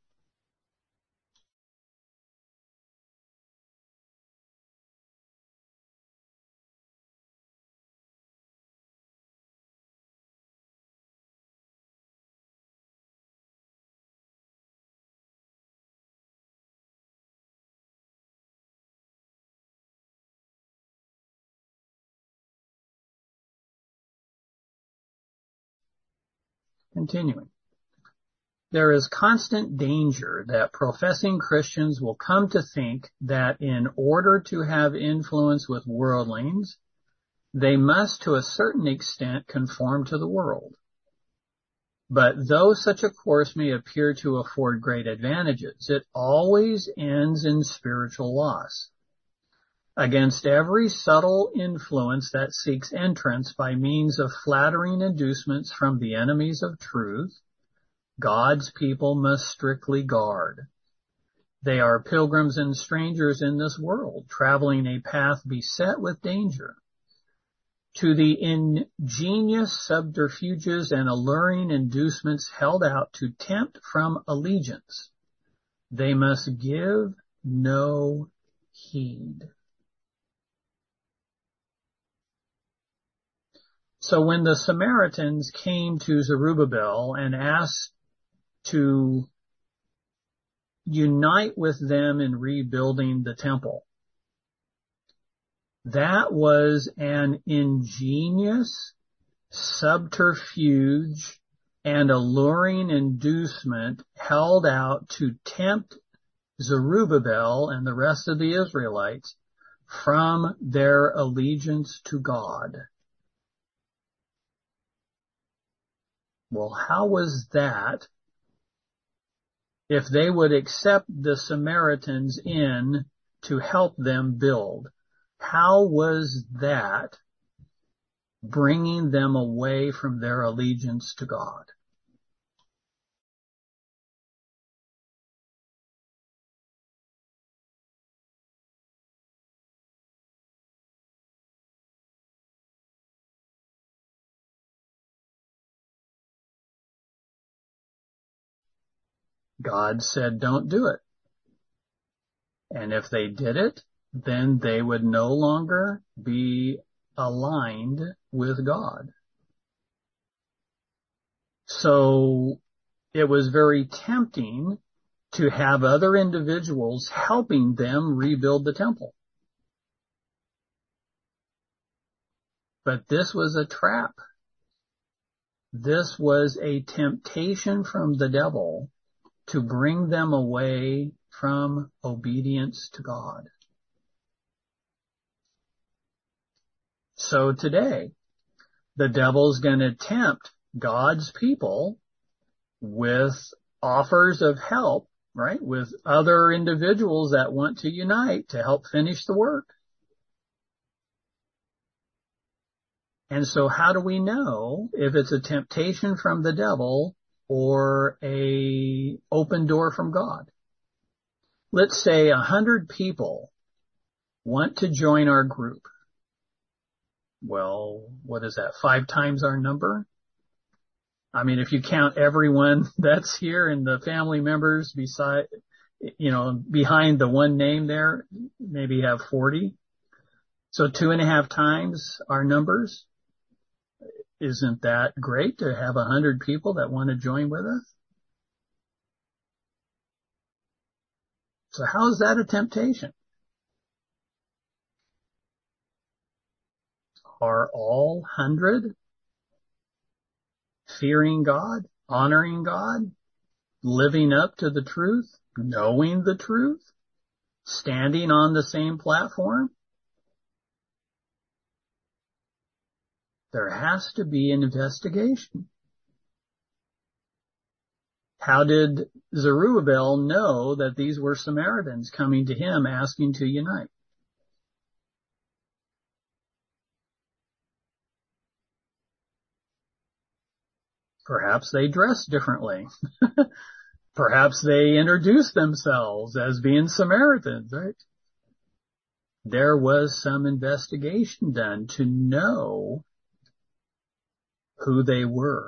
Continuing. There is constant danger that professing Christians will come to think that in order to have influence with worldlings, they must to a certain extent conform to the world. But though such a course may appear to afford great advantages, it always ends in spiritual loss. Against every subtle influence that seeks entrance by means of flattering inducements from the enemies of truth, God's people must strictly guard. They are pilgrims and strangers in this world, traveling a path beset with danger. To the ingenious subterfuges and alluring inducements held out to tempt from allegiance, they must give no heed. So when the Samaritans came to Zerubbabel and asked to unite with them in rebuilding the temple, that was an ingenious subterfuge and alluring inducement held out to tempt Zerubbabel and the rest of the Israelites from their allegiance to God. Well, how was that if they would accept the Samaritans in to help them build? How was that bringing them away from their allegiance to God? God said, don't do it. And if they did it, then they would no longer be aligned with God. So it was very tempting to have other individuals helping them rebuild the temple. But this was a trap. This was a temptation from the devil to bring them away from obedience to God. So today, the devil's going to tempt God's people with offers of help, right, with other individuals that want to unite to help finish the work. And so how do we know if it's a temptation from the devil or a open door from God? Let's say a hundred people want to join our group. Well, what is that? Five times our number? I mean, if you count everyone that's here and the family members beside, you know, behind the one name there, maybe you have forty. So two and a half times our numbers. Isn't that great to have a hundred people that want to join with us? So how is that a temptation? Are all hundred fearing God, honoring God, living up to the truth, knowing the truth, standing on the same platform? There has to be an investigation. How did Zerubbabel know that these were Samaritans coming to him asking to unite? Perhaps they dressed differently. Perhaps they introduced themselves as being Samaritans, right? There was some investigation done to know who they were.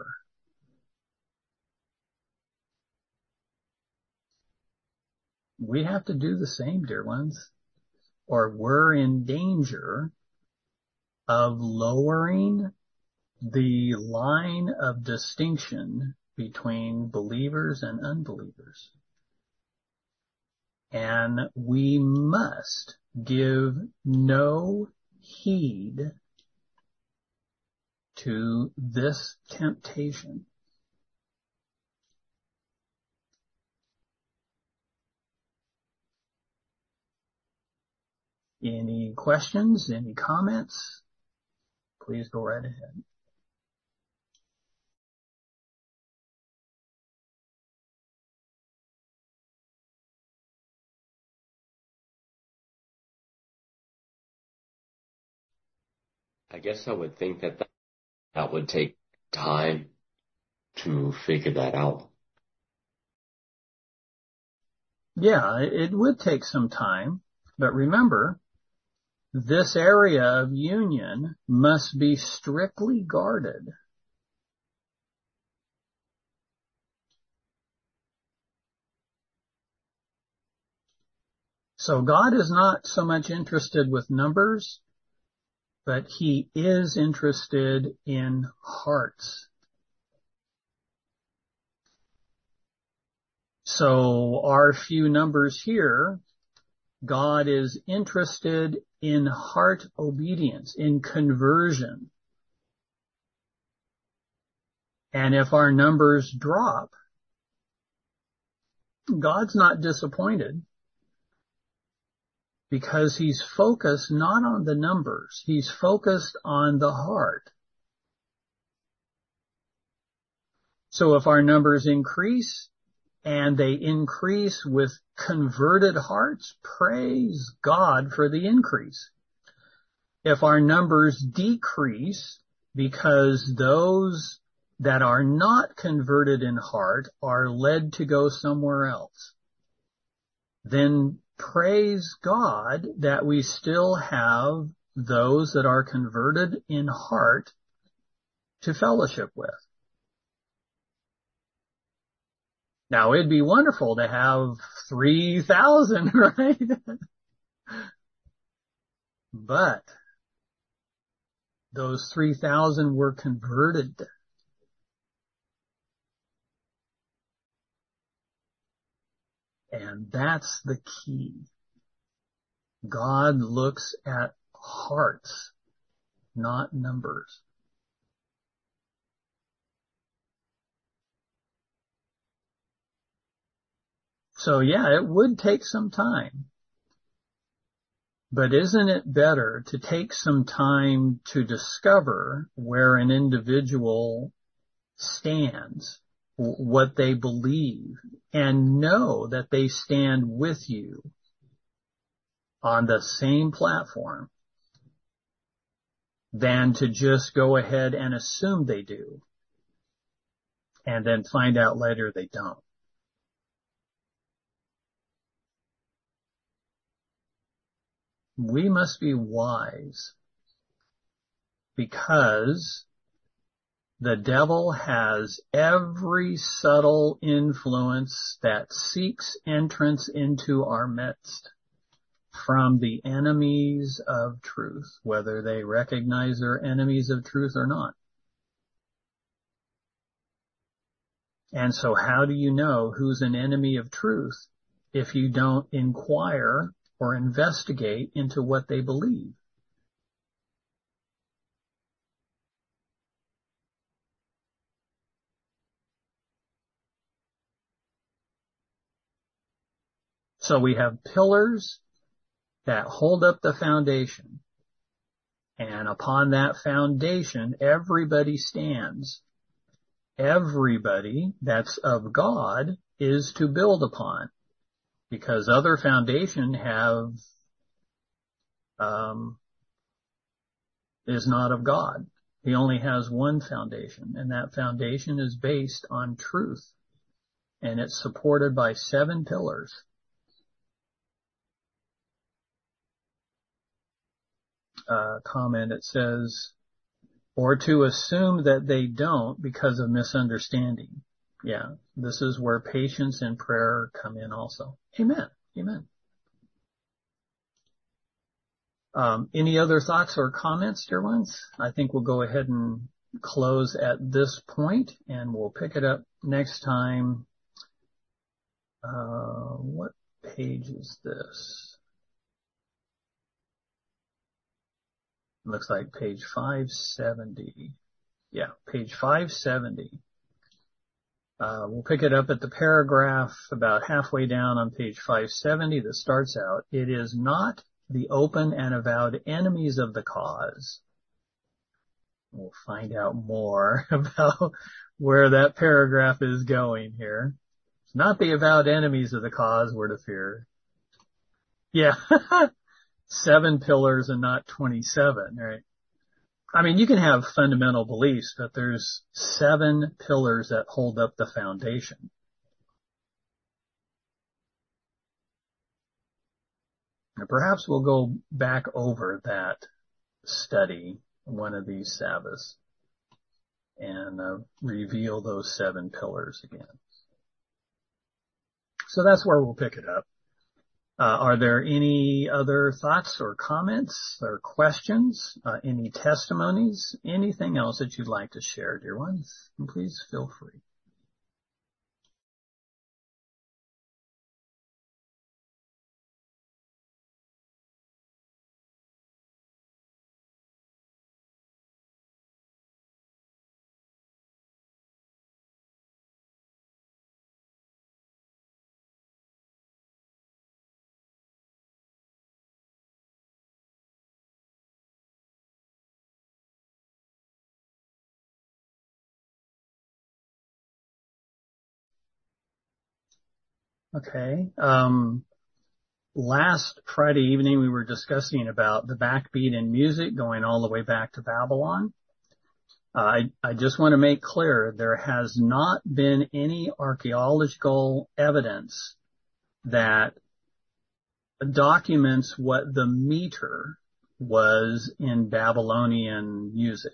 We have to do the same, dear ones, or we're in danger of lowering the line of distinction between believers and unbelievers. And we must give no heed to this temptation. Any questions? Any comments? Please go right ahead. I guess I would think that that, that would take time to figure that out. Yeah, it would take some time, but remember, this area of union must be strictly guarded. So God is not so much interested with numbers, but he is interested in hearts. So our few numbers here, God is interested in heart obedience, in conversion. And if our numbers drop, God's not disappointed because he's focused not on the numbers, he's focused on the heart. So if our numbers increase, and they increase with converted hearts, praise God for the increase. If our numbers decrease because those that are not converted in heart are led to go somewhere else, then praise God that we still have those that are converted in heart to fellowship with. Now, it'd be wonderful to have three thousand, right? But those three thousand were converted. And that's the key. God looks at hearts, not numbers. So yeah, it would take some time. But isn't it better to take some time to discover where an individual stands, what they believe, and know that they stand with you on the same platform than to just go ahead and assume they do and then find out later they don't. We must be wise because the devil has every subtle influence that seeks entrance into our midst from the enemies of truth, whether they recognize they're enemies of truth or not. And so how do you know who's an enemy of truth if you don't inquire or investigate into what they believe? So we have pillars that hold up the foundation. And upon that foundation, everybody stands. Everybody that's of God is to build upon, because other foundation have, um, is not of God. He only has one foundation, and that foundation is based on truth. And it's supported by seven pillars. Uh, comment, it says, or to assume that they don't because of misunderstanding. Yeah, this is where patience and prayer come in also. Amen. Amen. Um, any other thoughts or comments, dear ones? I think we'll go ahead and close at this point, and we'll pick it up next time. Uh, what page is this? Looks like page five seventy. Yeah, page five seventy. Uh, we'll pick it up at the paragraph about halfway down on page five seventy that starts out, it is not the open and avowed enemies of the cause. We'll find out more about where that paragraph is going here. It's not the avowed enemies of the cause we're to fear. Yeah. Seven pillars and not twenty-seven, right? I mean, you can have fundamental beliefs, but there's seven pillars that hold up the foundation. And perhaps we'll go back over that study one of these Sabbaths and uh, reveal those seven pillars again. So that's where we'll pick it up. Uh, are there any other thoughts or comments or questions, uh, any testimonies, anything else that you'd like to share, dear ones? And please feel free. Okay. Um, last Friday evening, we were discussing about the backbeat in music going all the way back to Babylon. Uh, I, I just want to make clear there has not been any archaeological evidence that documents what the meter was in Babylonian music.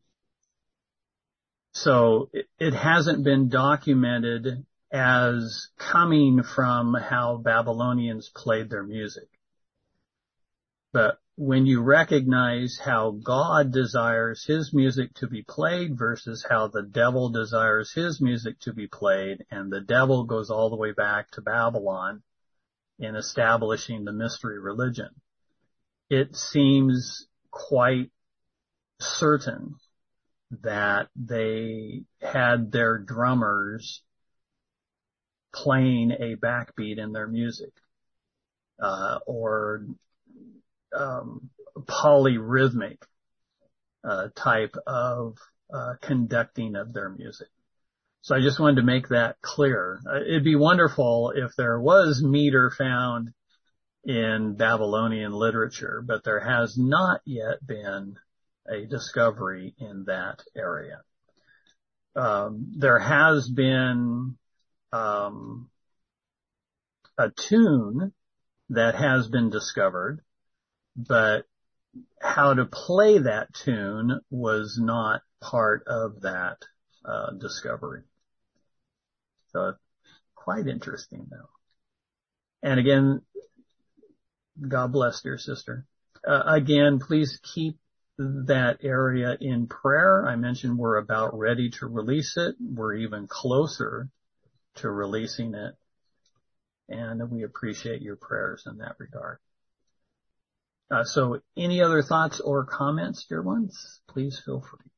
So it, it hasn't been documented as coming from how Babylonians played their music. But when you recognize how God desires his music to be played versus how the devil desires his music to be played, and the devil goes all the way back to Babylon in establishing the mystery religion, it seems quite certain that they had their drummers playing a backbeat in their music, uh, or um, polyrhythmic uh, type of uh, conducting of their music. So I just wanted to make that clear. Uh, it'd be wonderful if there was meter found in Babylonian literature, but there has not yet been a discovery in that area. Um, there has been um, a tune that has been discovered, but how to play that tune was not part of that uh, discovery. So quite interesting, though. And again, God bless, dear sister. Uh, again, please keep that area in prayer. I mentioned we're about ready to release it. We're even closer to releasing it. And we appreciate your prayers in that regard. Uh, so any other thoughts or comments, dear ones? Please feel free.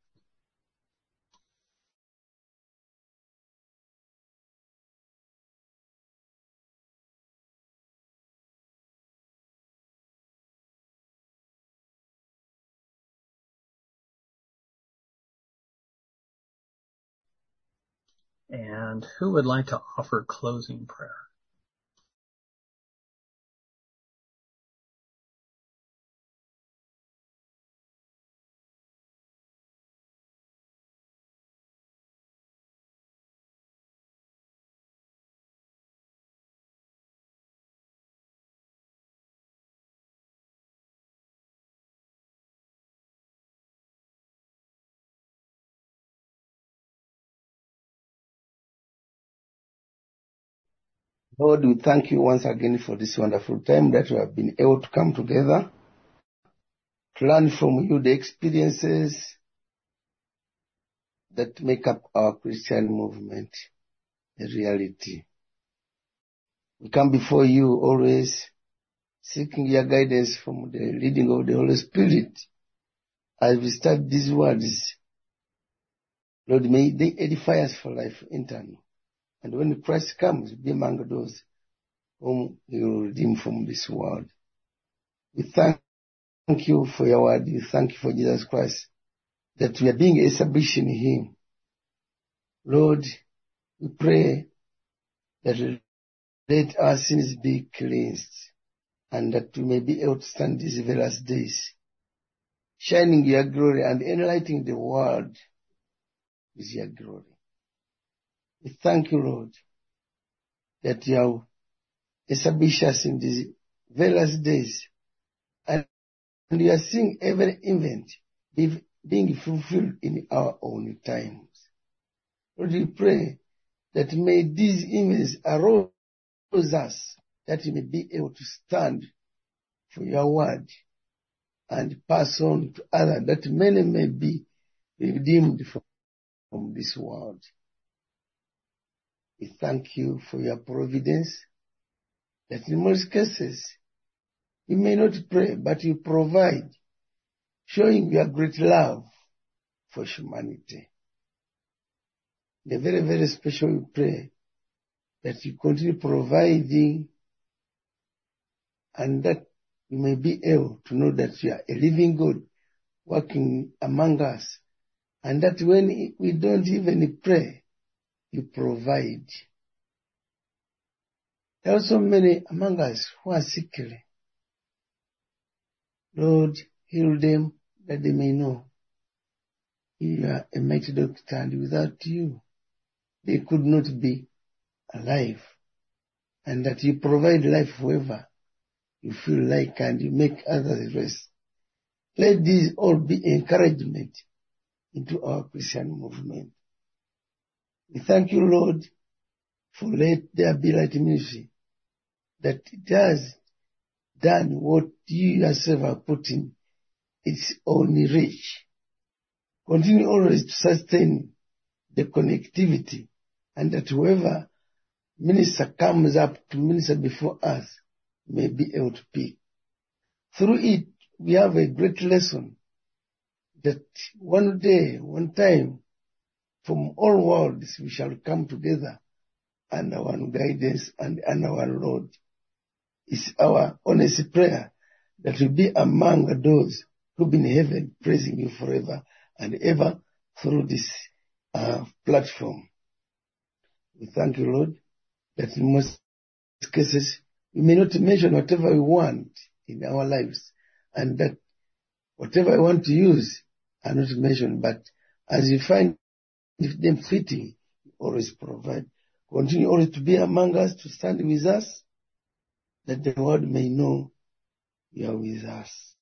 And who would like to offer closing prayer? Lord, we thank you once again for this wonderful time that we have been able to come together to learn from you the experiences that make up our Christian movement, a reality. We come before you always seeking your guidance from the leading of the Holy Spirit as we start these words. Lord, may they edify us for life eternal. And when Christ comes, be among those whom he will redeem from this world. We thank you for your word. We thank you for Jesus Christ, that we are being established in him. Lord, we pray that let our sins be cleansed and that we may be able to stand these various days, shining your glory and enlightening the world with your glory. We thank you, Lord, that you have established us in these various days, and you are seeing every event being fulfilled in our own times. Lord, we pray that may these events arouse us, that we may be able to stand for your word and pass on to others, that many may be redeemed from, from this world. We thank you for your providence, that in most cases, we may not pray, but you provide, showing your great love for humanity. In a very, very special we pray that you continue providing and that we may be able to know that you are a living God working among us, and that when we don't even pray, you provide. There are so many among us who are sickly. Lord, heal them that they may know you are a mighty doctor, and without you, they could not be alive. And that you provide life whoever you feel like, and you make others rest. Let these all be encouragement into our Christian movement. We thank you, Lord, for let there be light ministry, that it has done what you yourself have put in its own reach. Continue always to sustain the connectivity, and that whoever minister comes up to minister before us may be able to pick. Through it, we have a great lesson that one day, one time, from all worlds we shall come together under one guidance and under one Lord. It's our honest prayer that will be among those who be in heaven praising you forever and ever through this uh, platform. We thank you, Lord, that in most cases we may not mention whatever we want in our lives, and that whatever I want to use are not mentioned, but as you find them fitting, you always provide. Continue always to be among us, to stand with us, that the world may know you are with us.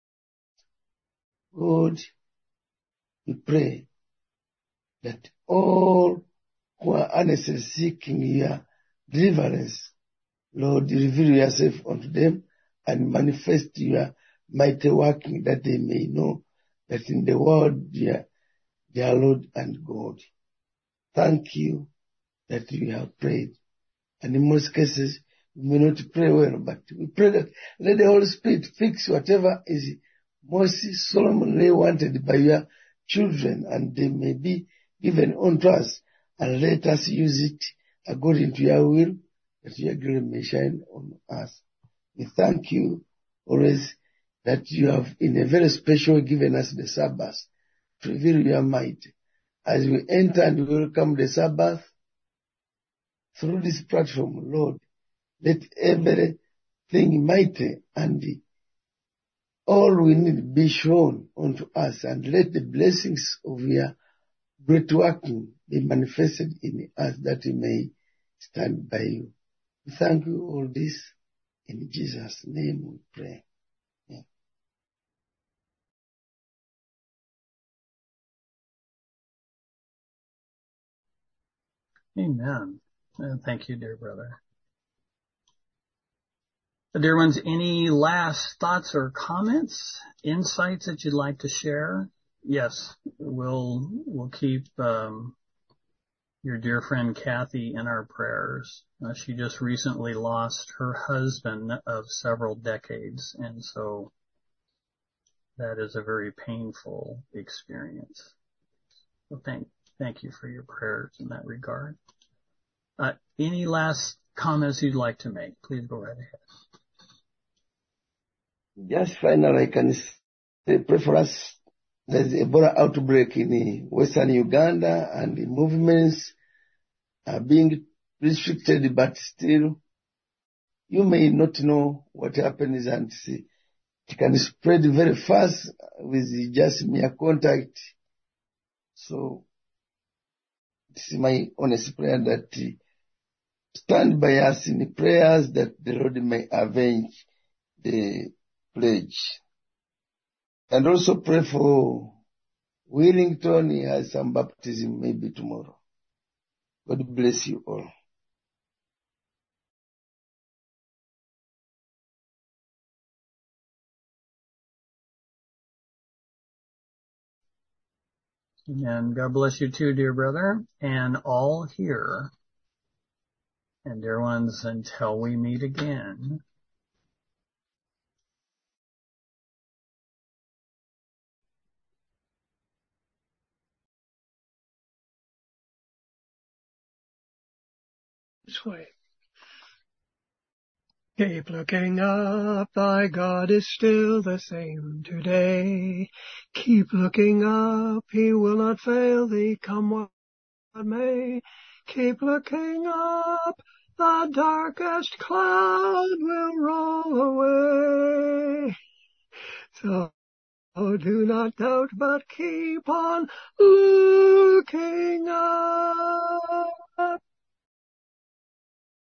God, we pray that all who are earnestly seeking your deliverance, Lord, reveal yourself unto them and manifest your mighty working, that they may know that in the world you are their Lord and God. Thank you that you have prayed. And in most cases, we may not pray well, but we pray that let the Holy Spirit fix whatever is most solemnly wanted by your children, and they may be given unto us, and let us use it according to your will, that your glory may shine on us. We thank you always that you have in a very special way given us the Sabbath to reveal your might. As we enter and welcome the Sabbath through this platform, Lord, let everything mighty and all we need be shown unto us, and let the blessings of your great working be manifested in us, that we may stand by you. We thank you all this. In Jesus' name we pray. Amen. Amen. And thank you, dear brother. Dear ones, any last thoughts or comments, insights that you'd like to share? Yes, we'll we'll keep um, your dear friend Kathy in our prayers. Uh, she just recently lost her husband of several decades, and so that is a very painful experience. So thank thank you for your prayers in that regard. Uh, any last comments you'd like to make? Please go right ahead. Just finally, I can say, pray for us. There's a Ebola outbreak in Western Uganda, and the movements are being restricted, but still, you may not know what happens, and see, it can spread very fast with just mere contact. So, it's my honest prayer that stand by us in the prayers, that the Lord may avenge the pledge. And also pray for Wellington. He has some baptism maybe tomorrow. God bless you all. And God bless you too, dear brother, and all here. And dear ones, until we meet again, This way. Keep looking up, thy God is still the same today. Keep looking up, he will not fail thee, come what may. Keep looking up, the darkest cloud will roll away. So do not doubt, but keep on looking up.